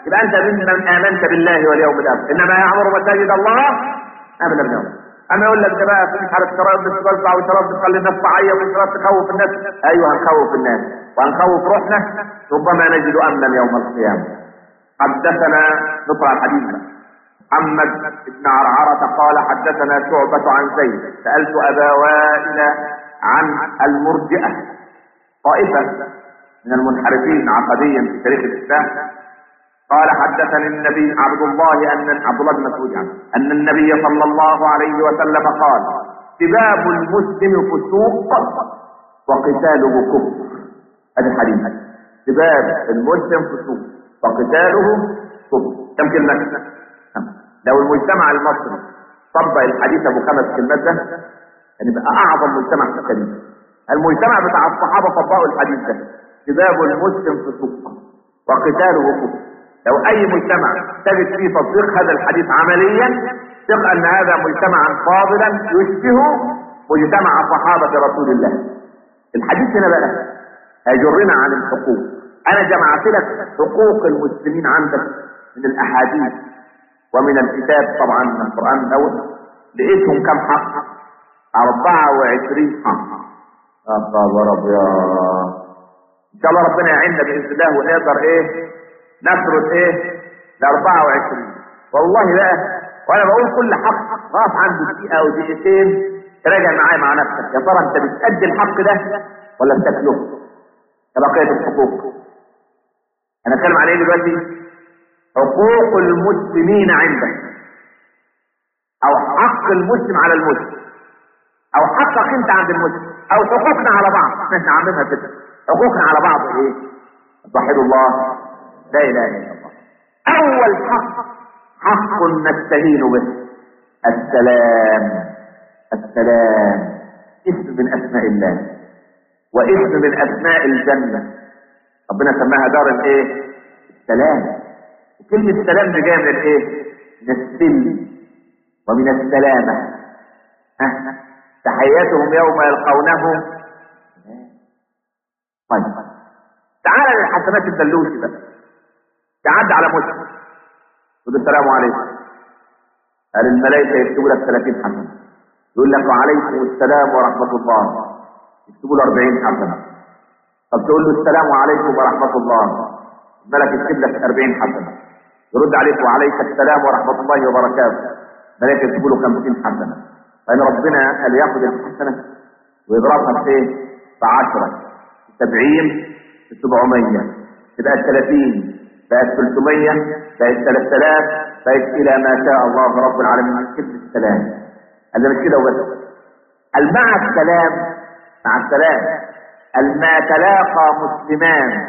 يبقى انت ممن امنت بالله واليوم الاخر. انما يعمر مساجد الله ابدا اليوم. اما يقول لك ده بقى في مش عارف شراب بتوزع وشراب بتخلي الناس تعيط وشراب تخوف الناس. ايوه هنخوف الناس وهنخوف روحنا، ربما نجد امنا يوم القيامه. حدثنا نقرا الحديث محمد بن عرعرة قال حدثنا شعبة عن زيد سألت أبا وائل عن المرجئة طائفة من المنحرفين عقديا في تاريخ الإسلام. قال حدثني النبي عبد الله أن عبد الله بن مسعود يعني أن النبي صلى الله عليه وسلم قال سباب المسلم فسوق وقتاله كفر. هذا الحديث سباب المسلم فسوق وقتاله كفر. كم كلمة؟ لو المجتمع المصري طبق الحديث ابو خمس كلمات ده يعني بقى اعظم مجتمع في التاريخ. المجتمع بتاع الصحابه طبقوا الحديث ده سباب المسلم فسوق وقتاله كفر. لو اي مجتمع تجد فيه تطبيق هذا الحديث عمليا ثق ان هذا مجتمعا فاضلا يشبه مجتمع صحابه رسول الله. الحديث هنا بقى هيجرنا عن الحقوق. انا جمعت لك حقوق المسلمين عندك من الاحاديث ومن الكتاب طبعا من القرآن الأول. لقيتهم كم حق؟ أربعة وعشرين حق. أخبر أبيض. إن شاء الله ربنا يعيننا بإذن الله ونقدر إيه؟ نفرد إيه؟ ل أربعة وعشرين. والله بقى وأنا بقول كل حق راح عنده دقيقة أو دقيقتين تراجع معايا مع نفسك، يا ترى أنت بتأدي الحق ده ولا بتاكله؟ كبقية الحقوق. أنا أتكلم عن إيه دلوقتي؟ حقوق المسلمين عندك او حق المسلم على المسلم او حقك انت عند المسلم او حقوقنا على بعض. احنا عاملينها كده حقوقنا على بعض ايه؟ توحيد الله لا اله الا الله. اول حق حق نستهين به السلام. السلام اسم من اسماء الله واسم من اسماء الجنه. ربنا سماها دار الايه؟ السلام. كلمة السلام دي جاية من الايه؟ من السلم ومن السلامة. ها تحياتهم يوم يلقونه. طيب تعال للحسنات الدلوسي بقى. تعد على مسلم يقول السلام عليكم. قال الملائكة يكتبوا لك ثلاثين حسنة. يقول لك وعليكم السلام ورحمة الله يكتبوا له أربعين حسنة. طب تقول له السلام عليكم ورحمة الله الملك يكتب لك أربعين حسنة. يرد عليك وعليك السلام ورحمة الله وبركاته ملائكة يكتبوا له خمسين حسنة. فإن ربنا قال ياخد الحسنة ويضربها في ايه؟ في عشرة سبعين في سبعمية تبقى ثلاثين بقت ثلاثمية بقت ثلاث آلاف بقت إلى ما شاء الله رب العالمين من كلمة السلام. قال مش كده وبس. قال مع السلام مع السلام قال ما تلاقى مسلمان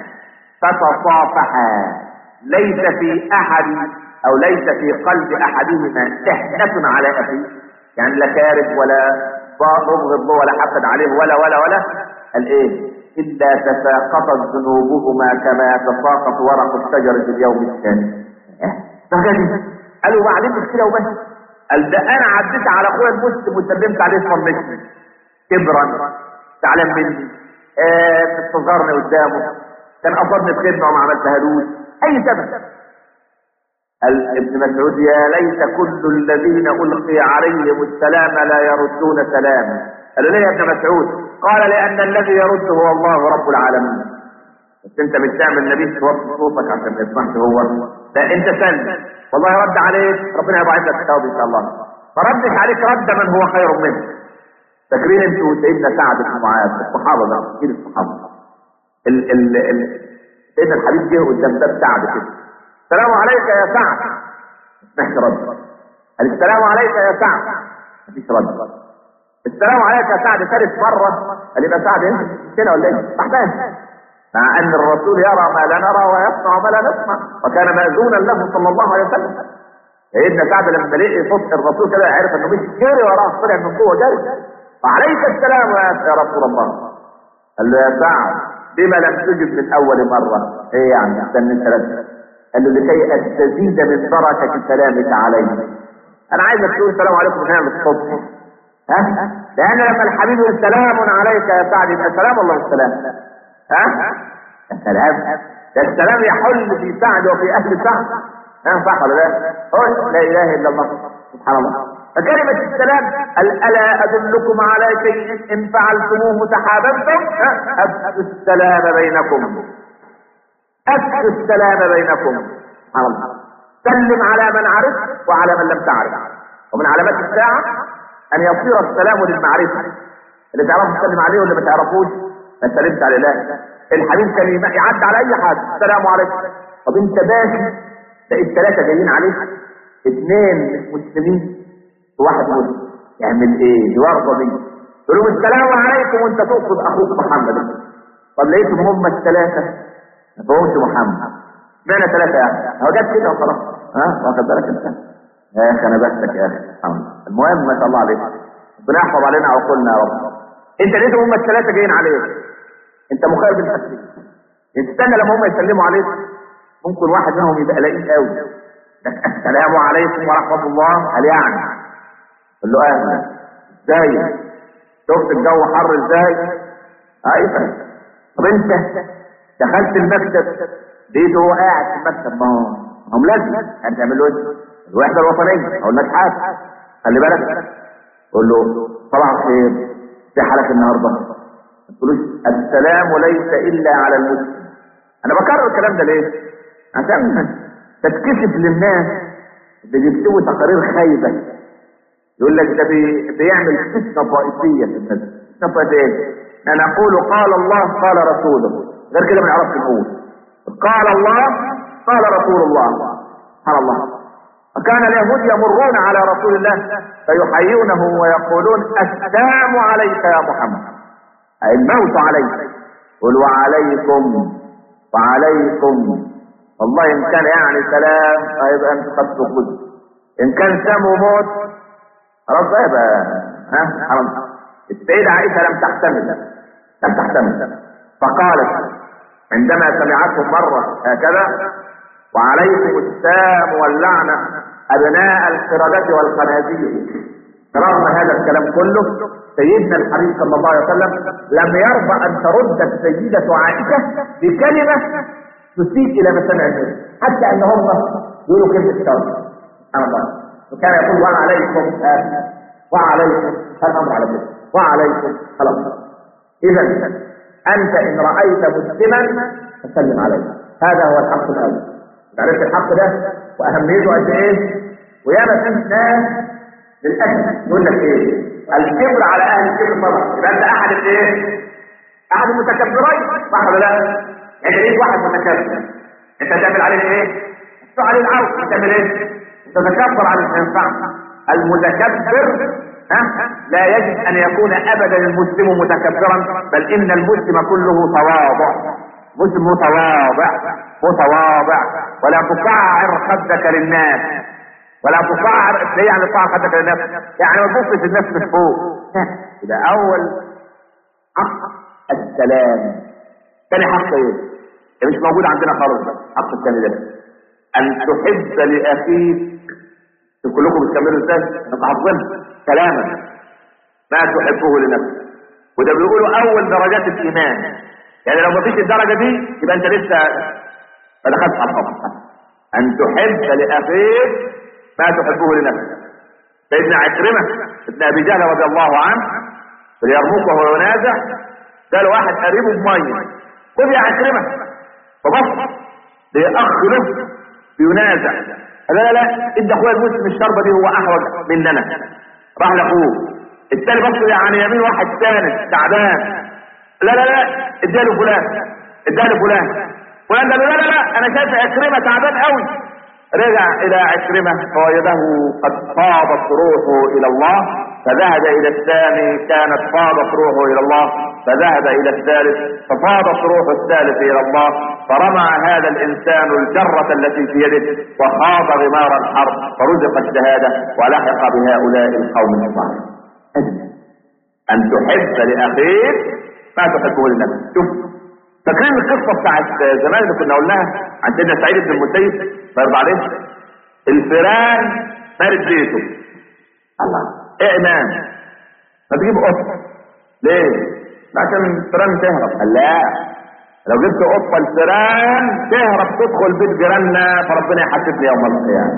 فتصافحا ليس في احد او ليس في قلب احدهما شحنة على اخيه يعني لا كارث ولا مبغض ولا حسد عليه ولا ولا ولا قال ايه؟ الا تساقطت ذنوبهما كما يتساقط ورق الشجر في اليوم الثاني. اه قالوا بعدين مش كده وبس. قال ده انا عديت على اخويا المسلم وسلمت عليه صمتني كبرا زعلان مني اه استصغرني قدامه كان قصدني بخدمه وما عملتهالوش اي سبب. قال ابن مسعود يا ليت كل الذين القي عليهم السلام لا يردون سلاما. قالوا ليه يا ابن مسعود؟ قال لان الذي يرد هو الله رب العالمين. بس انت مش تعمل نبي توطي صوتك عشان ما يسمعش هو. لا انت سلم والله رد عليك ربنا يبعث لك الثواب ان شاء الله. ما ردش عليك رد من هو خير منه. فاكرين انتوا سيدنا سعد بن معاذ الصحابه بقى كتير الصحابه ال ال ال سيدنا الحبيب جه قدام باب سعد كده السلام عليك يا سعد مفيش رد. قال السلام عليك يا سعد مفيش رد. السلام عليك يا سعد ثالث مره قال يبقى سعد انت كده ولا ايه؟ صحبان مع ان الرسول يرى ما لا نرى ويسمع ما لا نسمع وكان مأذونا له صلى الله عليه وسلم. سيدنا سعد لما لقي صوت الرسول كده عرف انه مش جري وراه طلع من جوه جري. وعليك السلام يا رسول الله. قال له يا سعد بما لم تجب من اول مره؟ ايه يعني استنى ثلاثه. قال له لكي استزيد من بركه سلامك علي. انا عايزك تقول السلام عليكم من هنا للصبح. ها؟ لان لما الحبيب يقول سلام عليك يا سعد يبقى سلام الله والسلام. ها؟ يا سلام. ده السلام يحل في سعد وفي اهل سعد. ها صح ولا لا؟ قل لا اله الا الله. سبحان الله. فكلمة السلام ألا أدلكم على شيء إن فعلتموه تحاببتم؟ أفشوا السلام بينكم. أفشوا السلام بينكم. سبحان الله. سلم على من عرفت وعلى من لم تعرف. ومن علامات الساعة أن يصير السلام للمعرفة. اللي تعرفوا تسلم عليه واللي ما تعرفوش ما تسلمش على الله. الحبيب كان يعدي على أي حد السلام عليكم. طب أنت ماشي لقيت ثلاثة جايين عليك، اثنين مش مسلمين وواحد مسلم، يعمل ايه؟ يورطه دي يقول لهم السلام عليكم وانت تقصد اخوك محمد. طب لقيتهم هم الثلاثه ما فهمش محمد، معنى ثلاثه يعني هو جت كده وخلاص. ها واخد بالك انت؟ يا اخي انا بسك يا اخي. المهم ما شاء الله عليك، ربنا يحفظ علينا عقولنا يا رب. انت لقيتهم هم الثلاثه جايين عليك، انت مخير بالتسليم. استنى لما هم يسلموا عليك، ممكن واحد منهم يبقى لئيم قوي، السلام عليكم ورحمه الله. هل يعني قال له اهلا ازاي؟ شفت الجو حر ازاي؟ ايوه. طب انت دخلت المكتب لقيته هو قاعد في المكتب، ما هو هم لازم هتعمل له ايه؟ الوحده الوطنيه. اقول لك حاجه خلي بالك، قول له صباح الخير في حالك النهارده؟ ما تقولوش السلام ليس الا على المسلم. انا بكرر الكلام ده ليه؟ عشان تتكشف للناس اللي بيكتبوا تقارير خايبه، يقول لك ده بي... بيعمل فتنه طائفيه في الناس. فتنه طائفيه انا اقول قال الله قال رسوله، غير كده ما نعرفش نقول. قال الله قال رسول الله. سبحان الله. وكان اليهود يمرون على رسول الله فيحيونه ويقولون السلام عليك يا محمد، اي الموت عليك. قل وعليكم وعليكم. والله ان كان يعني سلام فيبقى انت قد تخذ، ان كان سام وموت خلاص بقى يبقى ها حرام. السيدة عائشة لم تحتمل لم تحتمل فقالت عندما سمعته مرة هكذا وعليكم السام واللعنة أبناء القردة والخنازير، رغم هذا الكلام كله سيدنا الحبيب صلى الله عليه وسلم لم يرضى أن ترد السيدة عائشة بكلمة تسيء إلى مسامع الناس، حتى أن هم يقولوا كلمة شر. سبحان الله. وكان يقول وعليكم آه. وعليكم الأمر على كده وعليكم خلاص. إذا أنت إن رأيت مسلما فسلم عليه، هذا هو الحق الأول. عرفت الحق ده وأهميته قد إيه؟ وياما في ناس للأسف يقول لك إيه؟ الكبر على أهل الكبر طبعا. يبقى أنت أحد الإيه؟ أحد المتكبرين، صح ولا لا؟ يعني لقيت واحد متكبر أنت تعمل عليه إيه؟ تسوي عليه العرض، تعمل إيه؟ تتكبر على الإنسان. المتكبر ها لا يجب ان يكون ابدا المسلم متكبرا، بل ان المسلم كله تواضع. مسلم متواضع متواضع ولا تقعر خدك للناس، ولا تقعر ايه يعني تقعر خدك للناس؟ يعني ما تبصش الناس من فوق. يبقى اول حق السلام. ثاني حق ايه؟ ده مش موجود عندنا خالص. الحق الثاني ده ان تحب لاخيك. كلكم بتكملوا ازاي؟ انت حافظينها كلاما ما تحبه لنفسك، وده بيقولوا اول درجات الايمان. يعني لو ما فيش الدرجه دي يبقى انت لسه ما دخلتش على الحب. ان تحب لاخيك ما تحبه لنفسك. سيدنا عكرمه ابن ابي جهل رضي الله عنه في اليرموك وهو ينازع قال واحد قريبه بميه خذ يا عكرمه، فبص لاخ له بينازع قال لا لا ادي اخويا المسلم الشربه دي هو احوج مننا. راح لاخوه الثاني بص يعني يمين واحد ثالث تعبان لا لا لا اداله فلان اداله فلان فلان قال لا لا لا انا شايف عكرمه تعبان قوي. رجع الى عكرمه فوجده قد فاضت روحه الى الله، فذهب الى الثاني كانت فاضت روحه الى الله، فذهب الى الثالث ففاضت روح الثالث الى الله، فرمى هذا الانسان الجرة التي في يده وخاض غمار الحرب فرزق الشهادة ولحق بهؤلاء القوم الصالحين. ان تحب لاخيك ما تحبه لنفسك. شوف فاكرين القصه بتاعت زمان اللي كنا قلناها عن سيدنا سعيد بن المسيب ما يرضى عليه؟ الفيران مارد بيته. الله ايه امام ما تجيب قط ليه؟ عشان الفيران تهرب. قال لا لو جبت قطه الفيران تهرب تدخل بيت جيراننا فربنا يحاسبني يوم القيامه.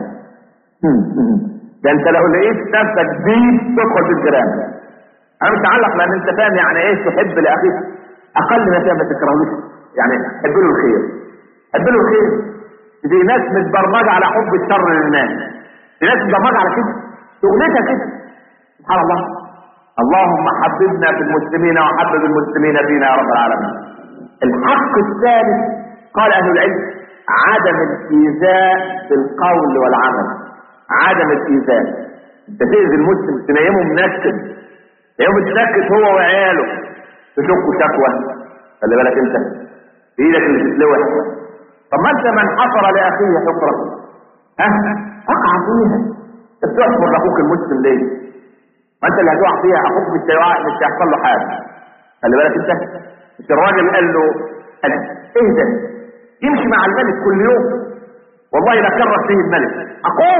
ده انت لو لقيت نفسك بيت تدخل بيت جيرانك. انا مش هعلق لان انت فاهم يعني ايه تحب لاخيك اقل ما فيها ما تكرهوش، يعني حب له الخير، حب له الخير. دي ناس متبرمجه على حب الشر للناس، دي ناس متبرمجه على كده، شغلتها كده. سبحان الله. اللهم حببنا في المسلمين وحبب المسلمين فينا يا رب العالمين. الحق الثالث قال اهل العلم عدم الايذاء بالقول والعمل. عدم الايذاء، انت تاذي المسلم تنيمه منكد، يوم تنكد هو وعياله تشكوا شكوى، خلي بالك انت ايدك اللي تتلوح. طب ما انت من حفر لاخيه حفره ها اقع فيها، انت بتحفر لاخوك المسلم ليه؟ ما انت اللي هتقع فيها، اخوك مش مش هيحصل له حاجه. خلي بالك انت. مش الراجل قال له انا ايه ده؟ يمشي مع الملك كل يوم والله لا كرر فيه الملك اقول.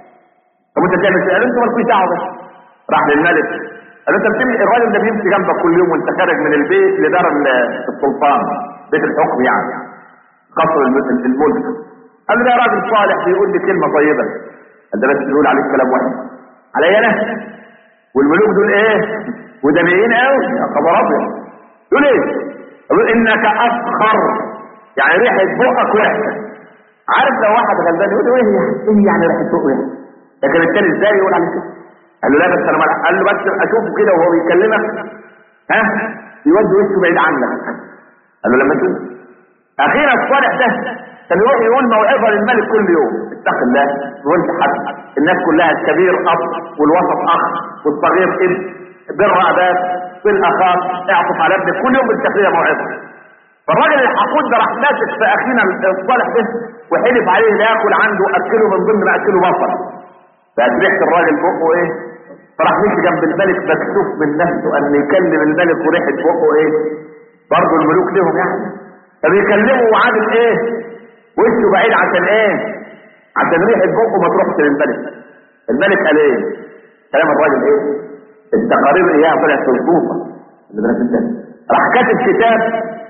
طب انت بتعمل ايه؟ انت مالكوش دعوه. راح للملك قال له انت بتمشي، الراجل ده بيمشي جنبك كل يوم وانت خارج من البيت لدار السلطان، بيت الحكم يعني قصر الملك. قال له ده راجل صالح بيقول لي كلمه طيبه. قال ده بس بيقول عليك كلام وحش عليا انا؟ والملوك دول ايه؟ ودنيين قوي يا خبر ابيض. يقول ايه؟ يقول انك اسخر، يعني ريحه بقك وحشه. عارف لو واحد غلبان يقول له ايه ايه يعني ريحه بقه وحشه، لكن التاني ازاي يقول عليه كده؟ قال له لا بس انا ملح. قال له بس اشوفه كده وهو بيكلمك ها يودي وشه بعيد عنك. قال له لما تشوف. اخيرا الصالح ده كان يروح يقول موعظه للملك كل يوم، اتق الله وانت حد، الناس كلها الكبير اب والوسط اخ والصغير ابن، بر اباك في الاخاك، اعطف على ابنك، كل يوم بالتقريه موعظه. فالراجل الحقود ده راح ماسك في اخينا الصالح ده وحلف عليه لا ياكل عنده، اكله من ضمن ما اكله بصر. بقت ريحه الراجل بقه ايه؟ فراح مشي جنب الملك مكسوف من نفسه ان يكلم الملك وريحه بقه ايه؟ برضه الملوك لهم يعني. فبيكلمه وعامل ايه؟ وشه بعيد عشان ايه؟ عشان ريحه بقه ما تروحش للملك. الملك قال ايه؟ كلام الراجل ايه؟ التقارير اياها طلعت مظبوطه. اللي بالك انت راح كاتب كتاب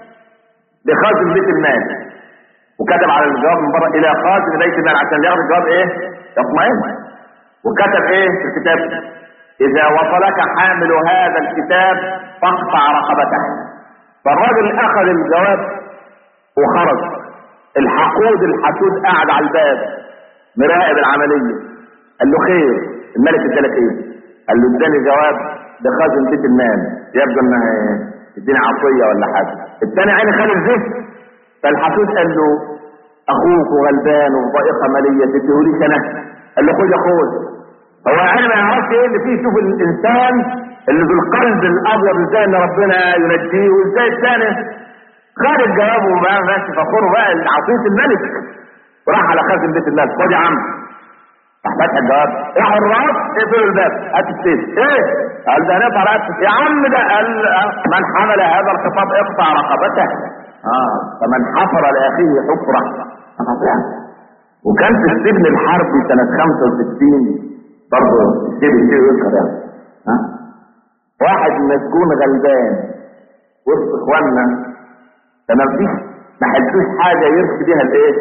لخازن بيت المال، وكتب على الجواب من بره الى خازن بيت المال عشان ياخد الجواب ايه؟ يطمئن. وكتب ايه في الكتاب؟ اذا وصلك حامل هذا الكتاب فاقطع رقبته. فالراجل اخذ الجواب وخرج. الحقود الحسود قاعد على الباب مراقب العمليه. قال له خير؟ الملك ادالك ايه؟ قال له اداني جواب لخازن بيت المال، يبدو انها اديني عطيه ولا حاجه. الثاني عيني خد الزيت. فالحسود قال له اخوك غلبان وفي ضائقه ماليه تديهوليش انا. قال له خد يا خد. هو يعني ما يعرفش ايه اللي فيه. شوف الانسان اللي ذو القلب الابيض ازاي ان ربنا ينجيه، وازاي الثاني خد الجواب وبقى ماشي فخوره بقى عطيه الملك. وراح على خازن بيت المال، خد يا عم. راح فتح الجواب، راح الراس اقفلوا الباب، هات السيف. ايه؟ قال ده هنقطع رقبته يا عم. ده قال من حمل هذا الخطاب اقطع رقبته. اه فمن حفر لاخيه حفره قطعها. وكان في السجن الحربي سنه خمسة وستين برضه السجن الشيء يذكر يعني ها واحد مسجون غلبان وسط اخواننا، فما فيش ما حدوش حاجه يرسي بيها الايه؟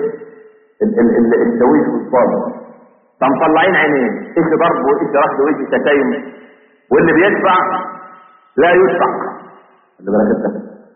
الشاويش والصابر. فمطلعين عينيه، ايش ضرب وايش رفض وايش شتايم، واللي بيدفع لا يدفع. اللي بالك انت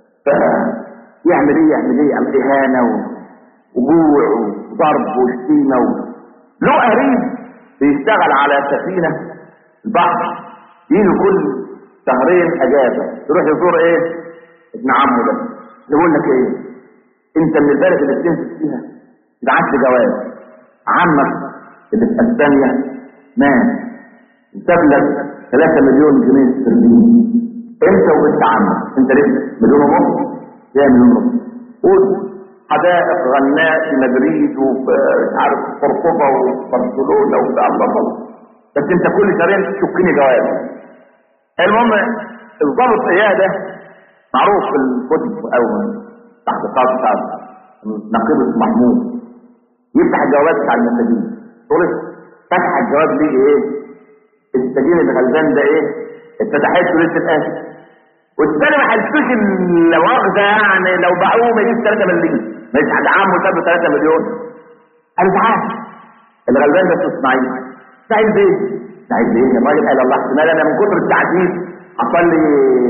يعمل ايه؟ يعمل ايه؟ يعمل اهانه وجوع وضرب وشتيمه و... له قريب بيشتغل على سفينه البحر، يجي كل شهرين اجازه يروح يزور ايه؟ ابن عمه ده. يقول لك ايه؟ انت من البلد اللي بتنزل فيها ابعت لي جواب، عمك اللي في اسبانيا مات وساب لك ثلاثة مليون جنيه استرليني، انت وانت عمك انت لسه مليون ونص، يا مليون ونص. قول حدائق غناء في مدريد وفي مش عارف قرطبه وبرشلونه وبتاع الله، بس انت كل شهرين تشكني جواب. المهم الضابط اياه ده معروف في الكتب او تحت القاضي بتاع نقيب محمود، يفتح الجوابات بتاع المساجين. تقول فتح الجواب ليه ايه؟ السجين الغلبان ده ايه؟ اتفتحت له لسه الاسف، والثاني ما حلتوش الورق ده، يعني لو باعوه ما يجيش ثلاثة مليون، مش حد عمه سابه ثلاثة مليون. قال تعال الغلبان ده اسماعيل. اسماعيل بيه اسماعيل بيه الراجل قال الله احتمال انا من كتر التعذيب حصل لي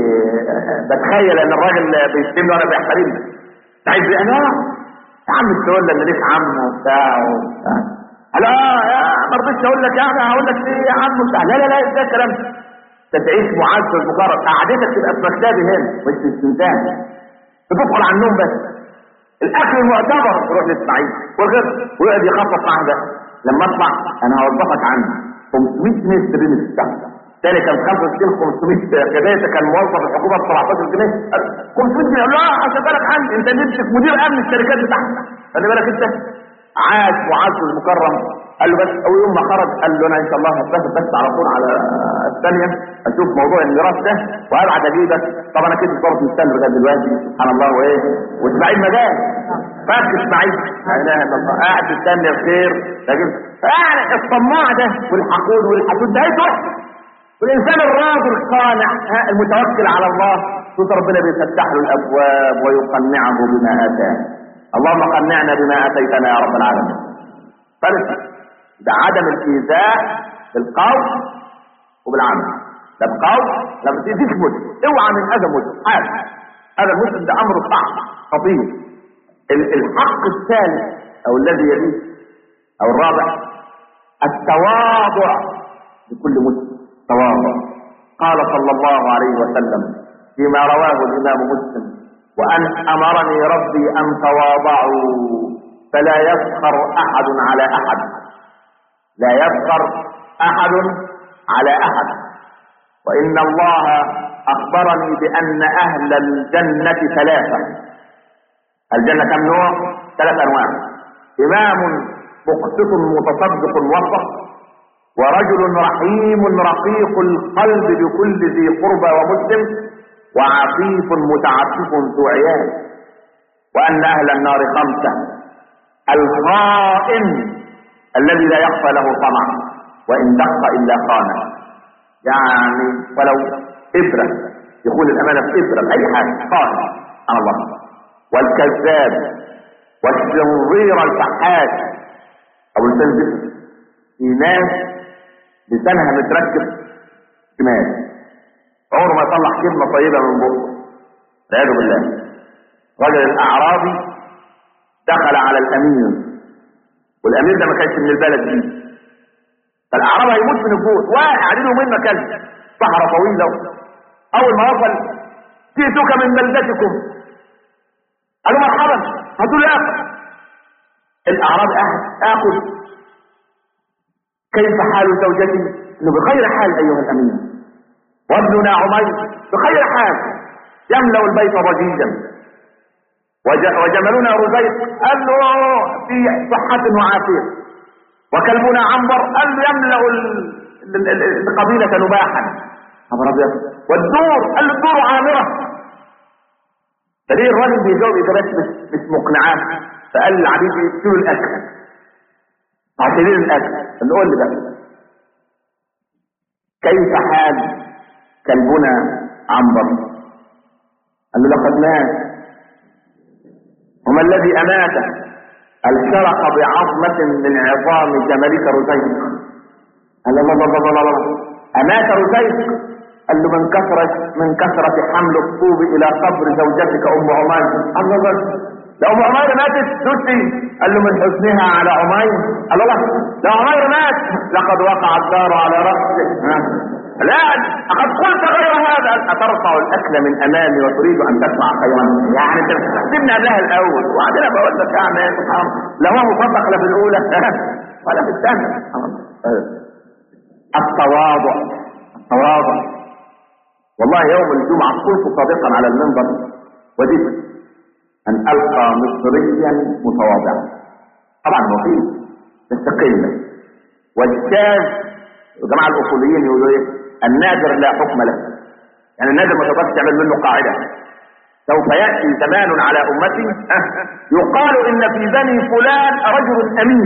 بتخيل ان الراجل بيشتمني وانا بيحترمني. اسماعيل بيه انا يا عم تقول ان ليك عم وبتاع وبتاع. قال اه يا ما رضيتش اقول لك، يعني هقول لك ايه يا عم وبتاع. لا لا لا ده الكلام ده تعيش معزز مكرم، قعدتك تبقى في مكتبي هنا مش في السنتان، بتدخل على النوم بس. الاكل المعتبر تروح لاسماعيل والغير ويقعد يخطط معاه ده. لما اطلع انا هوظفك عني خمسمية جنيه تدريني في الشهر. تاني كان خمسة وستين خمسمية كده كان موظف الحكومه ب سبعتاشر جنيه خمسمية جنيه. لا عشان بالك عندي انت نمسك مدير امن الشركات بتاعتك، خلي بالك انت. عاش معزز مكرم. قال له بس اول يوم ما خرج قال له انا ان شاء الله هتبقى بس على طول على الثانيه اشوف موضوع الميراث ده وابعد اجيبك. طبعا انا كده برضه مستني لغايه دلوقتي سبحان الله وايه. واسماعيل ما جاش فاك اسماعيل لا اله الا الله قاعد تستنى بخير. لكن يعني الطماع ده والحقود والحسود ده هيتروح. والانسان الراضي القانع المتوكل على الله صوت ربنا بيفتح له الابواب ويقنعه بما اتاه. اللهم قنعنا بما اتيتنا يا رب العالمين. ثالث ده عدم الايذاء بالقول وبالعمل. ده بقول لما تأذيش مسلم اوعى من اذى مسلم حاجه. هذا المسلم ده امر صعب خطير. الحق الثالث او الذي يليه او الرابع التواضع لكل مسلم. تواضع. قال صلى الله عليه وسلم فيما رواه الامام مسلم وان امرني ربي ان تواضعوا فلا يفخر احد على احد. لا يفخر احد على احد. وان الله اخبرني بان اهل الجنة ثلاثة. الجنة كم نوع؟ ثلاث انواع. امام مقسط متصدق وسط، ورجل رحيم رقيق القلب بكل ذي قربى ومسلم، وعفيف متعفف ذو عيال. وان اهل النار خمسة. الخائن الذي لا يخفى له طمع وان دق الا خانه، يعني ولو ابره يقول الامانه في ابره اي حاجه خائن على الله. والكذاب والشرير الفحاش او الفلسفه. في ناس لسانها متركب شمال عمره ما يطلع كلمه طيبه من بقه والعياذ بالله. رجل الاعرابي دخل على الامير والامير ده ما كانش من البلد دي، فالاعرابي هيموت من الجوع وقاعدين يومين ما كانش صحراء طويله. اول ما وصل جئتك من بلدتكم قالوا مرحبا هاتوا لي اكل. الاعرابي قاعد اكل. كيف حال زوجتي؟ انه بخير حال ايها الامير. وابننا عمير بخير حال يملا البيت ضجيجا. وجملنا رزيق قال له في صحة وعافية. وكلبنا عنبر قال له يملأ القبيلة نباحا. خبر ابيض. والدور قال له الدور عامرة. فليه الراجل بيجاوب اجابات مش مش مقنعات. فقال للعبيد يشيلوا الاكل. عشيلين الاكل. نقول لي بقى كيف حال كلبنا عنبر؟ قال له لقد مات. وما الذي اماته؟ الشرق بعظمة من عظام جملك رزيق. قال له الله الله الله الله امات رزيق. قال له من كثرة من كثرة حمل الطوب الى قبر زوجتك ام عمير. الله الله لو ام عمير ماتت تسي. قال له من حزنها على عمير. قال الله لو عمير مات لقد وقع الدار على رأسه. لا لقد قلت غير هذا. أترفع الأكل من أمامي وتريد أن تسمع خيرا؟ يعني أنت بتحسبني قبلها الأول وبعدين بقول لك يعني سبحان لا هو مصدق لا في الأولى ولا في الثانية. التواضع. التواضع. والله يوم الجمعة قلت صادقا على المنبر وددت أن ألقى مصريا متواضعا. طبعا مفيد بس قلة. والشاذ الجماعة الأصوليين يقولوا إيه؟ النادر لا حكم له. يعني النادر ما تقدرش تعمل منه قاعدة. سوف يأتي زمان على أمتي يقال إن في بني فلان رجل أمين.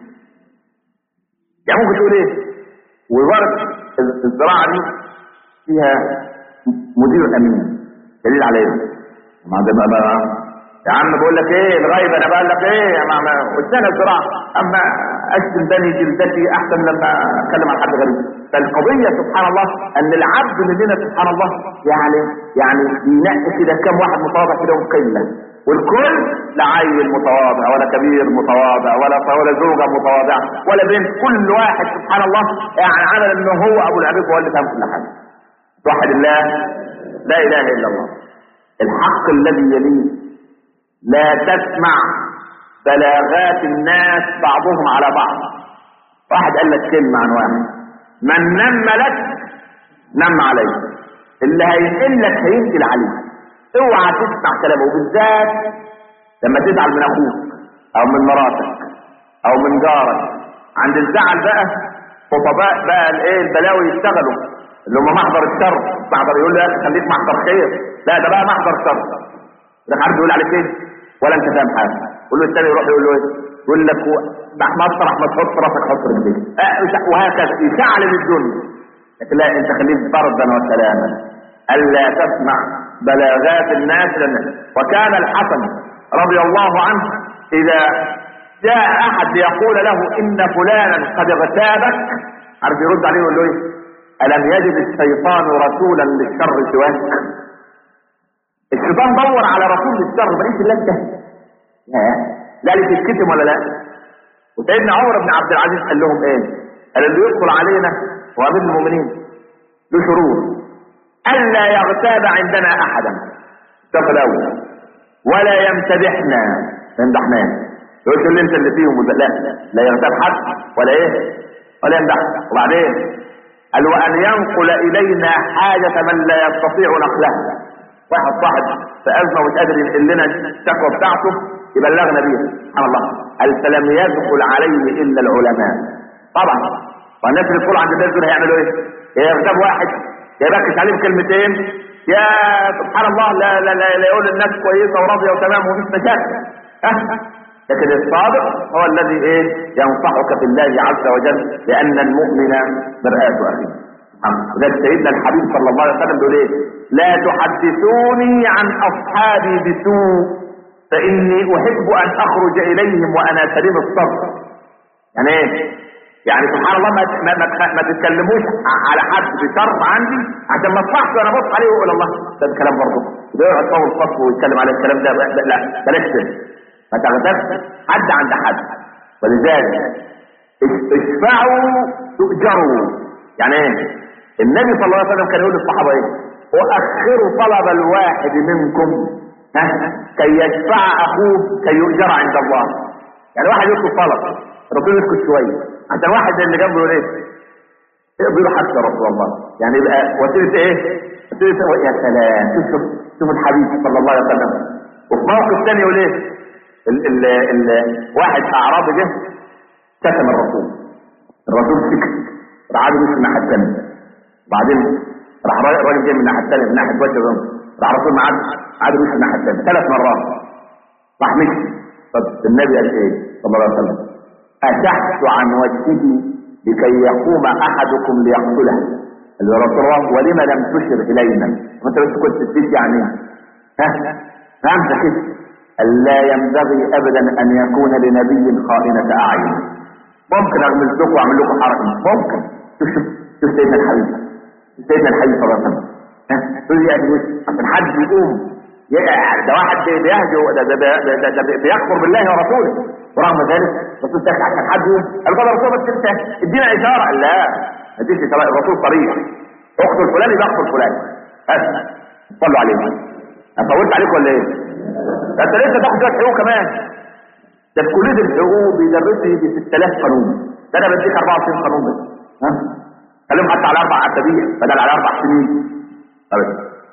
يعني ممكن تقول إيه؟ وزارة الزراعة دي فيها مدير أمين دليل عليه. ما ده بقى يا عم بقول لك ايه الغيبه، انا بقول لك ايه يا ماما والسنه الزراعه، اما اشتم بني جلدتي احسن لما اتكلم عن حد غريب. فالقضيه سبحان الله ان العبد مننا سبحان الله يعني يعني ينقي كده كم واحد متواضع كده وقله، والكل لا عيل متواضع ولا كبير متواضع ولا ولا زوجه متواضعه ولا بنت، كل واحد سبحان الله يعني عمل انه هو ابو العبيد هو اللي فاهم كل حاجه. توحد الله، لا اله الا الله. الحق الذي يليه لا تسمع بلاغات الناس بعضهم على بعض. واحد قال لك كلمه عن واحد، من نم لك نم عليك، اللي هينقل لك هينقل عليك. اوعى تسمع كلامه، وبالذات لما تزعل من اخوك او من مراتك او من جارك. عند الزعل بقى خطباء بقى الايه البلاوي يشتغلوا اللي هم محضر الشر. محضر يقول لك خليك محضر خير، لا ده بقى محضر شر. ده عارف يقول عليك ايه ولا انت فاهم حاجه. يقول له الثاني يروح يقول له ايه، يقول لك مطرح ما تحط راسك حط رجليك، وهكذا يشعل الدنيا. لكن لا، انت خليك بردا وسلاما، الا تسمع بلاغات الناس للناس. وكان الحسن رضي الله عنه اذا جاء احد يقول له ان فلانا قد اغتابك، عارف يرد عليه يقول له ايه، الم يجد الشيطان رسولا للشر سواك؟ الشيطان دور على رسول للشر بقيت الا انت. لا لك تتكتم ولا لا؟ وسيدنا عمر بن عبد العزيز قال لهم ايه؟ قال اللي يدخل علينا وامير المؤمنين له شروط، الا يغتاب عندنا احدا الشرط الاول، ولا يمتدحنا ما يمدحناش، يقول لي انت اللي فيهم، لا لا يغتاب حد ولا ايه ولا يمدح. وبعدين قال وان ينقل الينا حاجه من لا يستطيع نقلها. واحد صاحب في ازمه ومش قادر ينقل لنا الشكوى بتاعته يبلغنا بيها، سبحان الله. قال فلم يدخل عليه الا العلماء. طبعا والناس اللي يدخلوا عند الناس دول هيعملوا ايه؟ يا يغتاب واحد يا يبكش عليه بكلمتين، يا سبحان الله لا لا لا, لا يقول الناس كويسه وراضيه وتمام ومفيش مشاكل. ها؟ لكن الصادق هو الذي ايه؟ ينصحك بالله عز وجل، لان المؤمن مرآة اخيه. وذلك سيدنا الحبيب صلى الله عليه وسلم بيقول ايه؟ لا تحدثوني عن اصحابي بسوء فاني احب ان اخرج اليهم وانا سليم الصدر. يعني ايه؟ يعني سبحان الله ما ما, ما, ما تتكلموش على حد بشر عندي عشان ما اصبحش وانا بص عليه واقول الله ده الكلام برضه ده يقعد طول الصف ويتكلم على الكلام ده. لا بلاش كده، ما تغتابش حد عند حد. ولذلك اشفعوا تؤجروا. يعني ايه؟ النبي صلى الله عليه وسلم كان يقول للصحابه ايه؟ واخروا طلب الواحد منكم ها كي يشفع اخوه كي يؤجر عند الله. يعني واحد يطلب طلب ربنا يسكت شويه عشان واحد اللي جنبه يقول ايه؟ اقضي له حتى رسول الله. يعني يبقى وسيله ايه؟ وسيله يا سلام. شوف شوف الحبيب صلى الله عليه وسلم. وفي موقف ثاني يقول ايه؟ ال ال ال واحد اعرابي جه شتم الرسول، الرسول سكت راح عاد من الناحيه الثانيه، بعدين راح الراجل جاي من الناحيه الثانيه من ناحيه وجه الرسول، راح الرسول معاد عاد من الناحيه الثانيه ثلاث مرات راح مشي. طب النبي قال ايه صلى الله عليه وسلم؟ أشحت عن وجهه لكي يقوم أحدكم ليقتله. قال يا رسول الله ولما لم تشر إلينا؟ وأنت بس كنت تسيب يعني ها فهمت كده؟ قال لا ينبغي أبدا أن يكون لنبي خائنة أعين. ممكن أغمز لكم وأعمل لكم حركة، ممكن. شوف شوف شوف سيدنا الحبيب سيدنا الحبيب صلى الله عليه وسلم ها تقول لي يعني عشان حد يقوم ده واحد بيهجو ده, ده, ده, ده, ده بيكفر بالله ورسوله، ورغم ذلك الرسول دخل عشان حد يقول قال قال الرسول بس انت ادينا اشاره. قال لا ما تديش اشاره، الرسول صريح اقتل فلان يبقى اقتل فلان بس. صلوا عليه. انا طولت عليكم ولا ايه؟ ده انت لسه تاخد شويه حقوق كمان. ده في كليه الحقوق بيدرسوا يجي ستة آلاف قانون، ده انا بديك أربعة وعشرين قانون بس. ها خليهم حتى على اربع اسابيع بدل على اربع سنين. طيب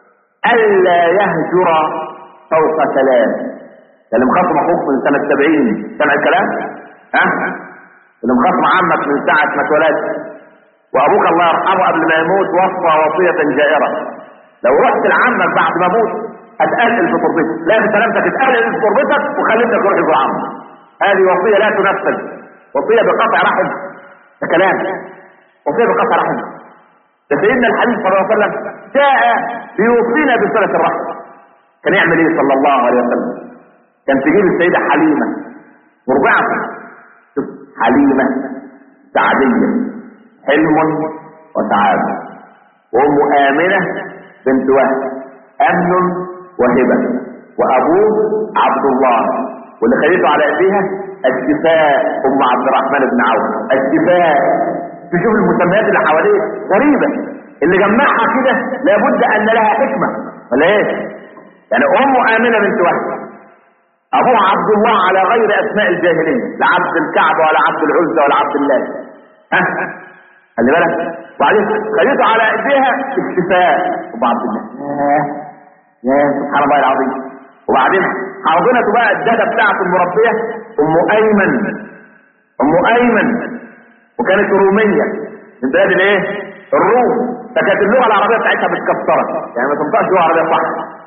الا يهجر فوق ثلاث. اللي مخاصم اخوك من سنه سبعين سمع الكلام؟ ها اللي مخاصم عمك من ساعه ما اتولدت، وابوك الله يرحمه قبل ما يموت وصى وصيه جائره، لو رحت لعمك بعد ما اموت هتقلل في تربتك، لا بسلامتك اتقلل في تربتك وخليتك تروح يزور عمك. هذه وصيه لا تنفذ، وصيه بقطع رحم. ده كلام وصيه بقطع رحم. ده سيدنا الحبيب صلى الله عليه وسلم جاء ليوصينا بصله الرحم. كان يعمل ايه صلى الله عليه وسلم؟ كان تجيب السيدة حليمة مرضعة، شوف حليمة سعدية، حلم وسعادة، وأم آمنة بنت وهب أمن وهبة، وأبوه عبد الله، واللي خليته على ايديها الشفاء أم عبد الرحمن بن عوف، الشفاء. تشوف المسميات اللي حواليه غريبة، اللي جمعها كده لابد أن لها حكمة ولا ايه؟ يعني أم آمنة بنت وهب، أبوه عبد الله على غير أسماء الجاهلية، لا عبد الكعبة ولا عبد العزة ولا عبد الله، ها خلي بالك. وبعدين خليته على ايديها الشفاء أم عبد الله، يا سبحان الله العظيم. وبعدين حاضنته بقى الداده بتاعته المربيه ام ايمن، ام ايمن وكانت روميه من بلاد الايه؟ الروم، فكانت اللغه العربيه بتاعتها متكسره، يعني ما تنطقش لغه عربيه صح.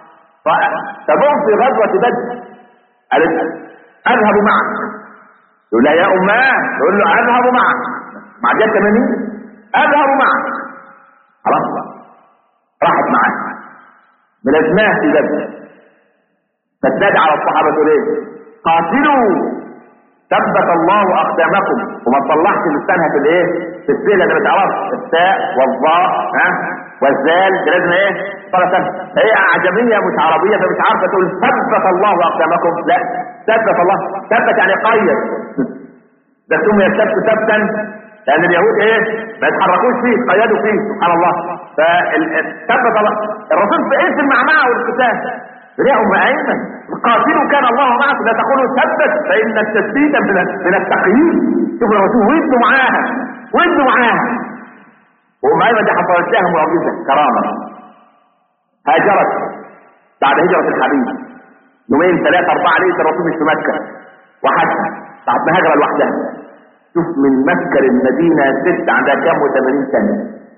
فتبوه في غزوه بدر قالت اذهب معك، يقول لها يا اماه، يقول له اذهب معك مع جد ثمانين، اذهب معك. خلاص راحت معاه ملازماه في بدر، فازداد على الصحابه تقول ايه؟ قاتلوا ثبت الله اقدامكم، وما تصلحش لسانها في الايه؟ في السيل اللي بتعرف التاء والظاء ها والزال، لازم ايه؟ صلاه. هي اعجميه مش عربيه، فمش عارفه تقول ثبت الله اقدامكم، لا ثبت الله، ثبت يعني قيد، ده سمي الثبت ثبتا لان اليهود ايه؟ ما يتحركوش فيه، قيدوا فيه سبحان الله. فثبت الله الرسول في ايه؟ في المعمعه والقتال. يا ام ايمن قاتلوا كان الله معكم، لا تقولوا ثبت فان التثبيت من التقييد. شوف الرسول ويدوا معاها ويدوا معاها. وام ايمن دي حصلت لها معجزه كرامه، هاجرت بعد هجره الحبيب يومين ثلاثه اربعه، لقيت الرسول مش في مكه وحتى بعد ما هاجر لوحدها. شوف من مكه للمدينه ست عندها كام وثمانين سنه.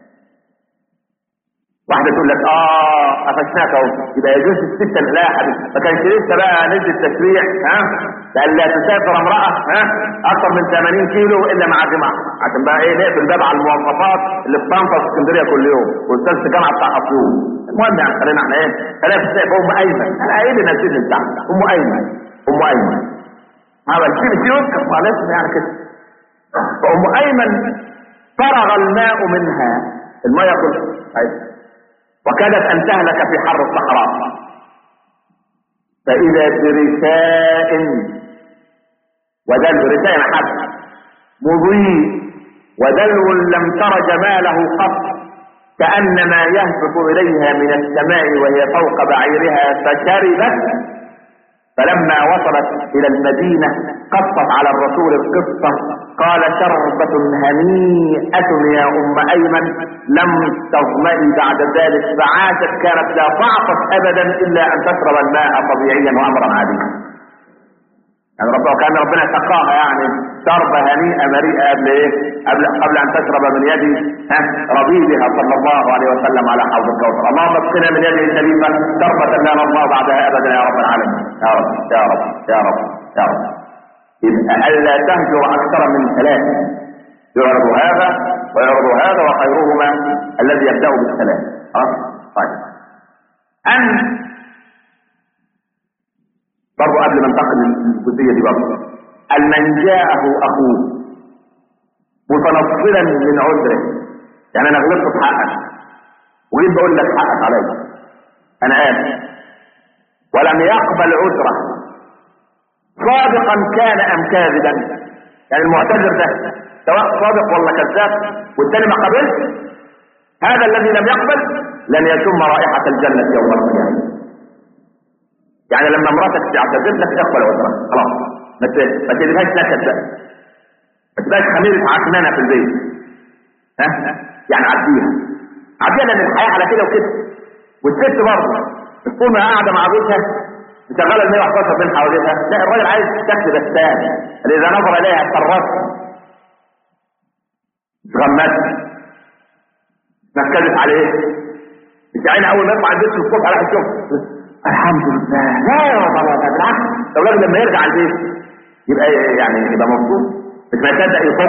واحده تقول لك اه قفشناك اهو، يبقى يجوز السته. لا يا حبيبي، ما كانش لسه بقى نزل التشريع ها قال لا تسافر امراه ها اكثر من ثمانين كيلو الا مع جماعه، عشان بقى ايه نقفل باب على المواصفات اللي في طنطا في اسكندريه كل يوم واستاذ في الجامعه بتاع اسيوط. المهم يعني خلينا احنا ايه خلينا في السقف. ام ايمن انا ايه اللي نزلني بتاع ام ايمن ام ايمن هذا الشيء يذكر خالص يعني كده. فام ايمن فرغ الماء منها، الماء يقول وكادت ان تهلك في حر الصحراء، فاذا برساء، ودلو رساء حد مضيء ودلو لم تر جماله قط، كانما يهبط اليها من السماء وهي فوق بعيرها، فشربت. فلما وصلت الى المدينه قصت على الرسول القصه، قال شربة هنيئة يا ام ايمن لم تظمئي بعد ذلك، فعاشت كانت لا تعطش ابدا الا ان تشرب الماء طبيعيا وامرا عاديا. يعني ربنا كان ربنا سقاها يعني شربة هنيئة مريئة قبل ايه؟ قبل قبل ان تشرب من يد ربيبها صلى الله عليه وسلم على حوض الكوثر. اللهم اسقنا من يده الشريفة شربة لا نرضى بعدها ابدا يا رب العالمين. يا رب يا رب يا رب يا رب. إذ ألا تهجر أكثر من ثلاث، يعرض هذا ويعرض هذا وخيرهما الذي يبدأ بالثلاث. خلاص؟ طيب. أن برضو قبل ما ننتقل للجزئية دي برضو، أن من جاءه أخوه متنصلا من عذره، يعني أنا غلطت في حقك وجيت بقول لك حقك عليا، أنا آسف، ولم يقبل عذره صادقا كان ام كاذبا، يعني المعتذر ده سواء صادق ولا كذاب والثاني ما قبلش، هذا الذي لم يقبل لن يشم رائحة الجنة يوم القيامة. يعني لما مراتك تعتذر لك تقبل عذرها خلاص، ما تجيبهاش نكد بقى، ما تبقاش خميرة عكنانة في البيت، ها يعني عديها عديها، لان الحياة على كده وكده. والست برضه طول ما قاعدة مع بيتها مشغله ال مية وحداشر بين حواليها، لا الراجل عايز شكل بسام، اللي اذا نظر اليها سرت غمت نكدت عليه. مش عيني اول ما يطلع البيت في الصبح راح يشوف الحمد لله، لا يا رب بالعكس، لو الراجل لما يرجع البيت يبقى يعني يبقى مبسوط، مش ما يصدق يفك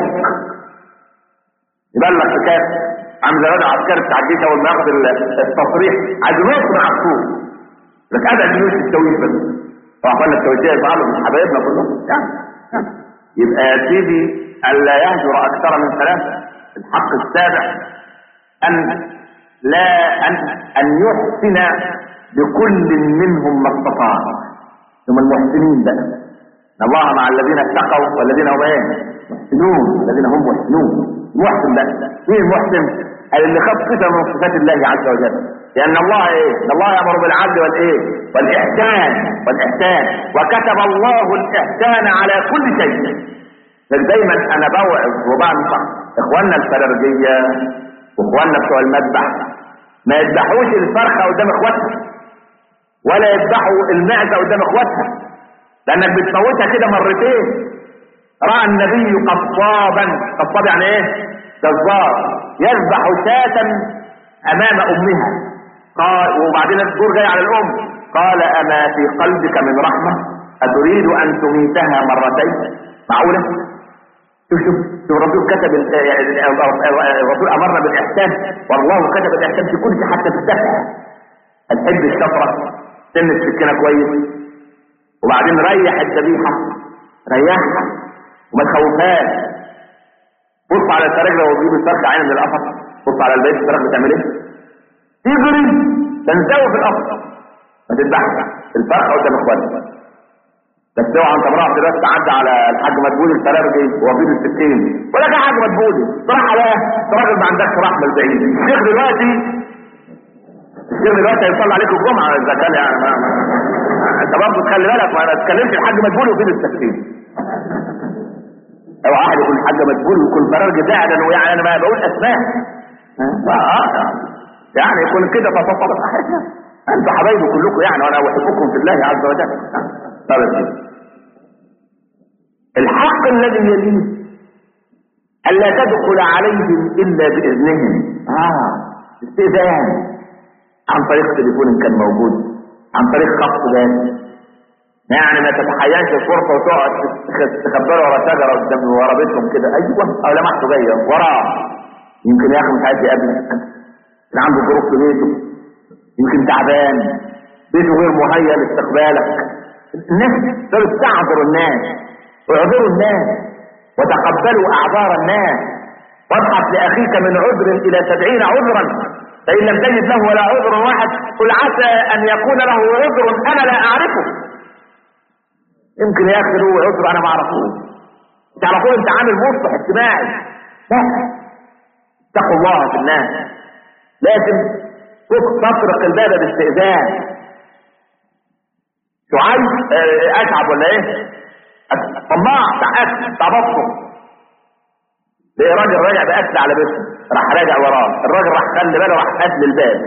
يبلغ في كاس عامل زي الراجل العسكري بتاع الجيش اول ما ياخد التصريح عايز ينط من على السوق لك هذا الجيوش التويت بس وعقلنا التويتية يفعلوا من حبايبنا كلهم يعني. يعني يبقى يا سيدي ألا يهجر أكثر من ثلاثة. الحق السابع أن لا أن, أن يحسن بكل منهم ما استطاع. هم المحسنين بقى، إن الله مع الذين اتقوا والذين هم ايه؟ محسنون، الذين هم محسنون. محسن بقى، مين المحسن؟ اللي خد صفة من صفات الله عز وجل، لأن الله ايه؟ إن الله يأمر بالعدل والايه؟ والإحسان والإحسان، وكتب الله الإحسان على كل شيء. دايما أنا بوعظ وبنصح إخواننا الفلرجية وإخواننا بتوع المذبح ما يذبحوش الفرخة قدام إخواتها، ولا يذبحوا المعزة قدام إخواتها، لأنك بتفوتها كده مرتين. رأى النبي قصابا، قصاب يعني ايه؟ جزار، يذبح شاة أمام أمها. قال وبعدين الدور جاي على الأم، قال أما في قلبك من رحمة أتريد أن تميتها مرتين؟ معقولة؟ شوف شوف شوف الرسول كتب، الرسول أمرنا بالإحسان، والله كتب الإحسان في كل شيء حتى في الدفع. الحب الشفرة، سن السكينة كويس، وبعدين ريح الذبيحة، ريحها وما تخوفهاش. بص على الفراخ لو بيجيب الفرخة عين من القفص، بص على البيت الفراخ بتعمل ايه؟ تجري تنزوي في القفص، ما تذبحش الفرخة قدام اخواتها. بس اوعى انت مرة دلوقتي تعدي على الحاج مدبولي الفراخي وهو بيجيب السكين، ولا كان حاج مدبولي صراحة على راجل ما عندكش رحمة البعيد. الشيخ دلوقتي الشيخ دلوقتي هيصلي عليك الجمعة اذا كان يعني ما انت برضه تخلي بالك، ما انا اتكلمت الحاج مدبولي وفين التفسير. او واحد يكون الحاج مدبولي ويكون فرارجي فعلا، ويعني انا ما بقول اسماء اه يعني يكون كده تصفر احيانا. انتوا حبايبي كلكم يعني، وانا احبكم في الله عز وجل. طيب الحق الذي يليه الا تدخل عليهم الا باذنهم. اه استئذان عن طريق تليفون كان موجود، عن طريق خط باب، يعني ما تتحياش الفرصه وتقعد تخبره ورا شجره قدام ورا بيتهم كده، ايوه او لمحته جايه وراه، يمكن يا اخي مش عايز يقابلك، كان عنده ظروف في بيته، يمكن تعبان، بيته غير مهيأ لاستقبالك. الناس صارت تعذر الناس، واعذروا الناس وتقبلوا اعذار الناس، وابحث لاخيك من عذر الى سبعين عذرا، فان لم تجد له ولا عذر واحد قل عسى ان يكون له عذر انا لا اعرفه. يمكن يا اخي له عذر انا ما اعرفوش. انت على طول انت عامل مصلح اجتماعي. لا، اتقوا الله في الناس. لازم تطرق الباب باستئذان. شعيب اتعب ولا ايه؟ طماع بتاع اكل بتاع بطنه. ليه راجل راجع باكل على بيته، راح راجع وراه، الراجل راح خلي باله، راح قفل الباب.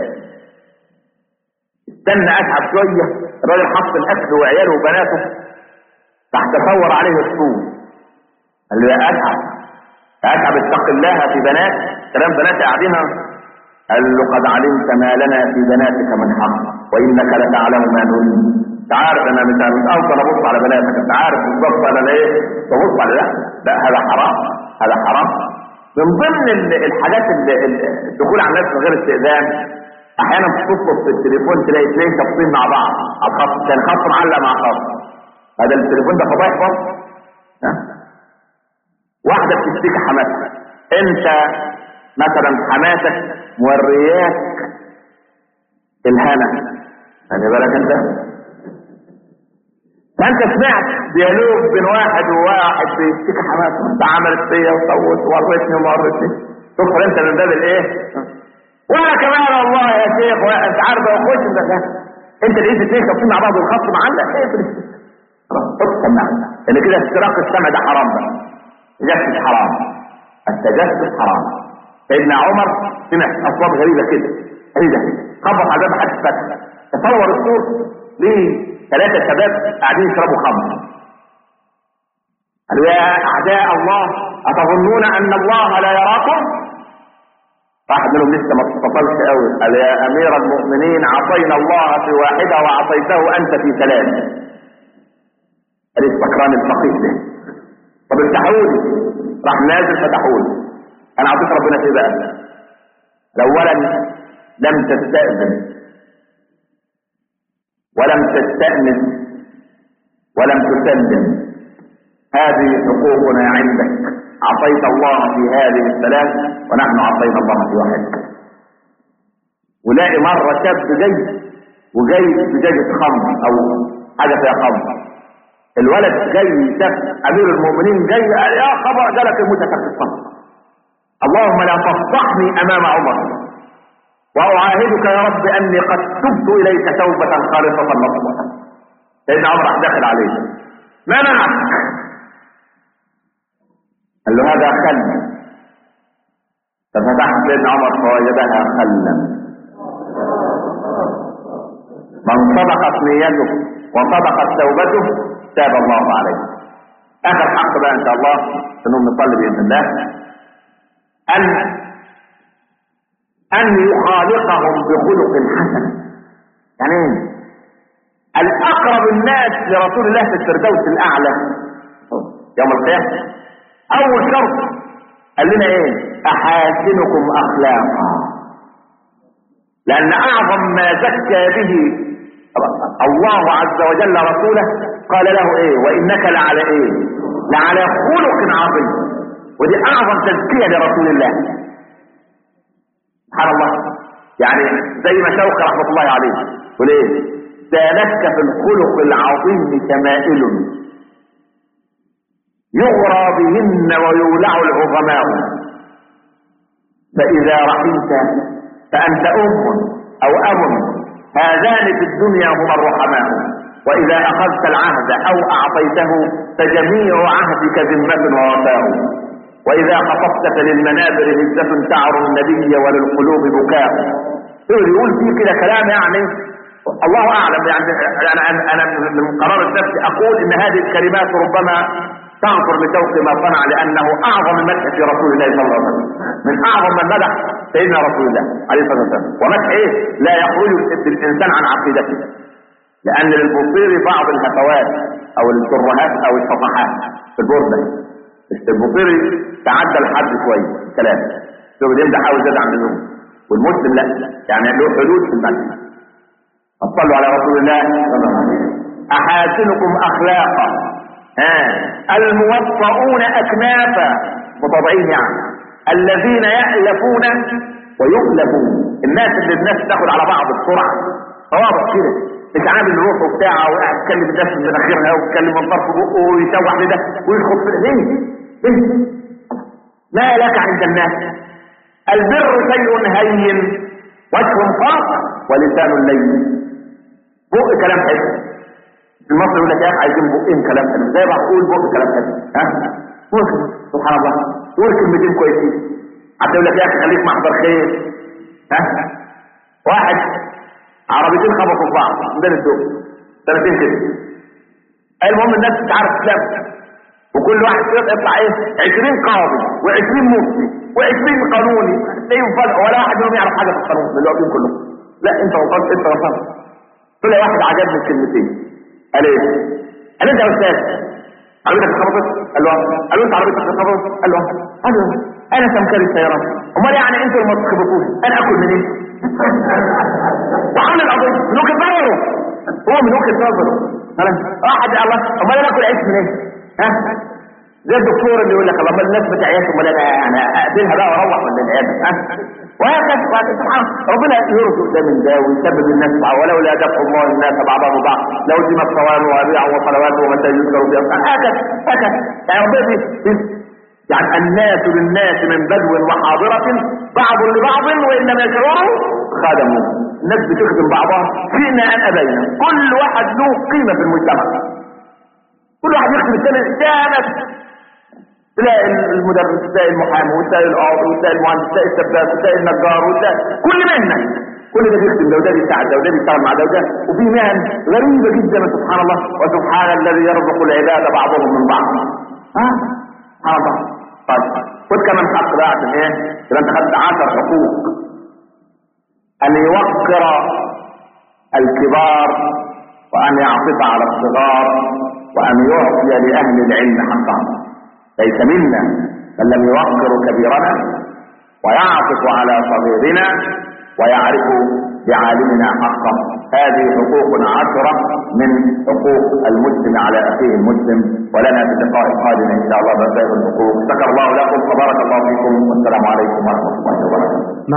استنى اتعب شويه، الراجل حط الاكل وعياله وبناته، راح تصور عليه الصوم. قال له يا اتعب يا اتعب اتق الله في بنات، كلام بنات قاعدين. قال له قد علمت ما لنا في بناتك من حق وانك لتعلم ما نريد. انت عارف انا مش مش افضل ابص على بناتك، انت عارف بالظبط انا ليه ببص على ده. لا هذا حرام، هذا حرام. من ضمن الحاجات اللي الدخول على الناس من غير استئذان، احيانا بتطلب في التليفون تلاقي اثنين شخصين مع بعض على الخط، كان خط معلق مع خط. هذا التليفون ده فضايح برضه. ها؟ واحده بتشتكي حماتها، انت مثلا حماتك مورياك الهنا، خلي بالك انت، فانت سمعت ديالوج بين واحد وواحد بيشتكي حماته، انت عملت فيا وصوت ووريتني وما وريتني، تدخل انت من باب الايه؟ وانا كمان والله يا شيخ، انت عارف اخش انت انت لقيت اثنين شاطين مع بعض والخط معلق، ايه في خلاص اقسم معنا ان كده استراق السمع ده حرام بقى. التجسس حرام، التجسس حرام. سيدنا عمر سمع اصوات غريبه كده، ايه ده؟ خبط على باب حد فتح، تصور الصوت ليه ثلاثه شباب قاعدين يشربوا خمر. قالوا يا اعداء الله اتظنون ان الله لا يراكم؟ واحد منهم لسه ما اتصلش قوي، قال يا امير المؤمنين عصينا الله في واحده وعصيته انت في ثلاثه. قال السكران الفقيه ده، طب افتحوا لي، راح نازل فتحوا لي. انا اعطيك ربنا في بقى، اولا لم تستأذن، ولم تستأنس ولم تسلم. هذه حقوقنا عندك. عصيت الله في هذه الثلاث ونحن عصينا الله في واحد. ولاقي مرة شاب جاي وجاي بزجاجة خمر او حاجة فيها خمر، الولد جاي شاف امير المؤمنين جاي قال يا خبر جالك المتكفل الصمت، اللهم لا تفضحني امام عمر، واعاهدك يا رب اني قد تبت اليك توبة خالصة نصوحا. سيدنا عمر راح داخل عليه، ما منعك؟ قال له هذا خل. ففتح سيدنا عمر فوجدها خلا. من صدقت نيته وصدقت توبته تاب الله عليه. اخر حق بقى ان شاء الله انهم نصلي باذن الله، ان ان يخالقهم بخلق حسن. يعني ايه؟ الاقرب الناس لرسول الله في الفردوس الاعلى يوم القيامه اول شرط قال لنا ايه؟ احاسنكم اخلاقا. لان اعظم ما زكى به الله عز وجل رسوله قال له ايه؟ وانك لعلى ايه؟ لعلى خلق عظيم. ودي اعظم تزكية لرسول الله سبحان الله. يعني زي ما شوقي رحمة الله عليه وليه سالك في الخلق العظيم شمائل يغرى بهن ويولع العظماء، فاذا رحمت فانت ام او اب، هذان في الدنيا هما الرحماء، واذا اخذت العهد او اعطيته فجميع عهدك ذمة ووفاء، واذا خطبت فللمنابر هزة تعر النبي وللقلوب بكاء. يقول فيه كده كلام يعني الله اعلم. يعني انا انا من قرار النفس اقول ان هذه الكلمات ربما تنظر لشوق ما صنع، لانه اعظم المدح في رسول الله صلى الله عليه وسلم، من اعظم من مدح سيدنا رسول الله عليه الصلاه والسلام. ومدح ايه؟ لا يخرج الانسان عن عقيدته، لان للبصير بعض الهفوات او الترهات او الصفحات في البورده. البصيري تعدى الحد شويه الكلام، شوف يمدح او زاد عن اللزوم، والمسلم لا، يعني له حدود في المدح. صلوا على رسول الله. احاسنكم اخلاقا ها الموطؤون اكنافا، متضعين يعني، الذين يألفون ويؤلفون. الناس اللي الناس تاخد على بعض بسرعه طوابق كده، مش عامل روحه بتاعه وقاعد يتكلم الناس من مناخيرها ويتكلم من طرف بقه ويسوح لده ويدخل في ليه؟ ليه؟ ما لك عند الناس؟ البر شيء هين، وجه فرق ولسان لين. بق كلام حلو. في مصر يقول لك يا اخي عايزين بقين كلام حلو، زي ما بقول بق كلام حلو. ها؟ سبحان الله، تقول كلمتين كويسين. حتى يقول لك يا اخي خليك محضر خير. ها؟ واحد عربيتين خبطوا في بعض قدام الدول سنتين كده. المهم الناس مش عارف تسلم، وكل واحد يطلع ايه؟ عشرين قاضي وعشرين مفتي وعشرين قانوني، تلاقيهم فجأة ولا واحد منهم يعرف حاجه في القانون اللي واقفين كلهم. لا انت وصلت انت وصلت. طلع واحد عجبني الكلمتين، قال ايه؟ قال انت يا استاذ عربيتك اتخبطت؟ قال له قال له انت عربيتك اتخبطت؟ قال له قال له انا سمكري السيارات. امال يعني انتوا لما تخبطوش انا اكل منين؟ وعامل القضيه من وجهه نظره، هو من وجهه نظره واحد الله امال انا اكل عيش منين؟ ها؟ زي الدكتور اللي يقول لك الله امال الناس بتعيش امال انا يعني اقتلها بقى واروح من العياده. ها؟ وهكذا سبحان ربنا يرزق ده من ده ويسبب الناس معه، ولولا دفع الله الناس بعضهم ببعض لوزمت صوامع وبيع وصلوات ومساجد يذكر فيها. هكذا هكذا يعني ربنا يعني الناس للناس من بدو وحاضرة بعض لبعض وإنما يشعروا خادموا. الناس بتخدم بعضها فينا أن أبينا، كل واحد له قيمة في المجتمع، كل واحد يخدم الثاني كانت. تلاقي المدرس تلاقي المحامي وتلاقي القاضي وتلاقي المهندس وتلاقي السباك وتلاقي النجار وتلاقي كل مهنة، كل ده بيخدم ده وده بيساعد ده وده بيشتغل مع ده وده، وفي مهن غريبة جدا سبحان الله. وسبحان الذي يرزق العباد بعضهم من بعض. ها سبحان الله. طيب خد كمان حق بقى عشان ايه؟ يبقى انت خدت عشر حقوق. ان يوقر الكبار وان يعطف على الصغار وان يعطي لاهل العلم حقهم. ليس منا من لم يوقر كبيرنا ويعطف على صغيرنا ويعرف بعالمنا حقه. هذه حقوق عشرة من حقوق المسلم على اخيه المسلم، ولنا في اللقاء القادم ان شاء الله بسائر الحقوق. شكر الله لكم وبارك الله فيكم، والسلام عليكم ورحمه الله وبركاته.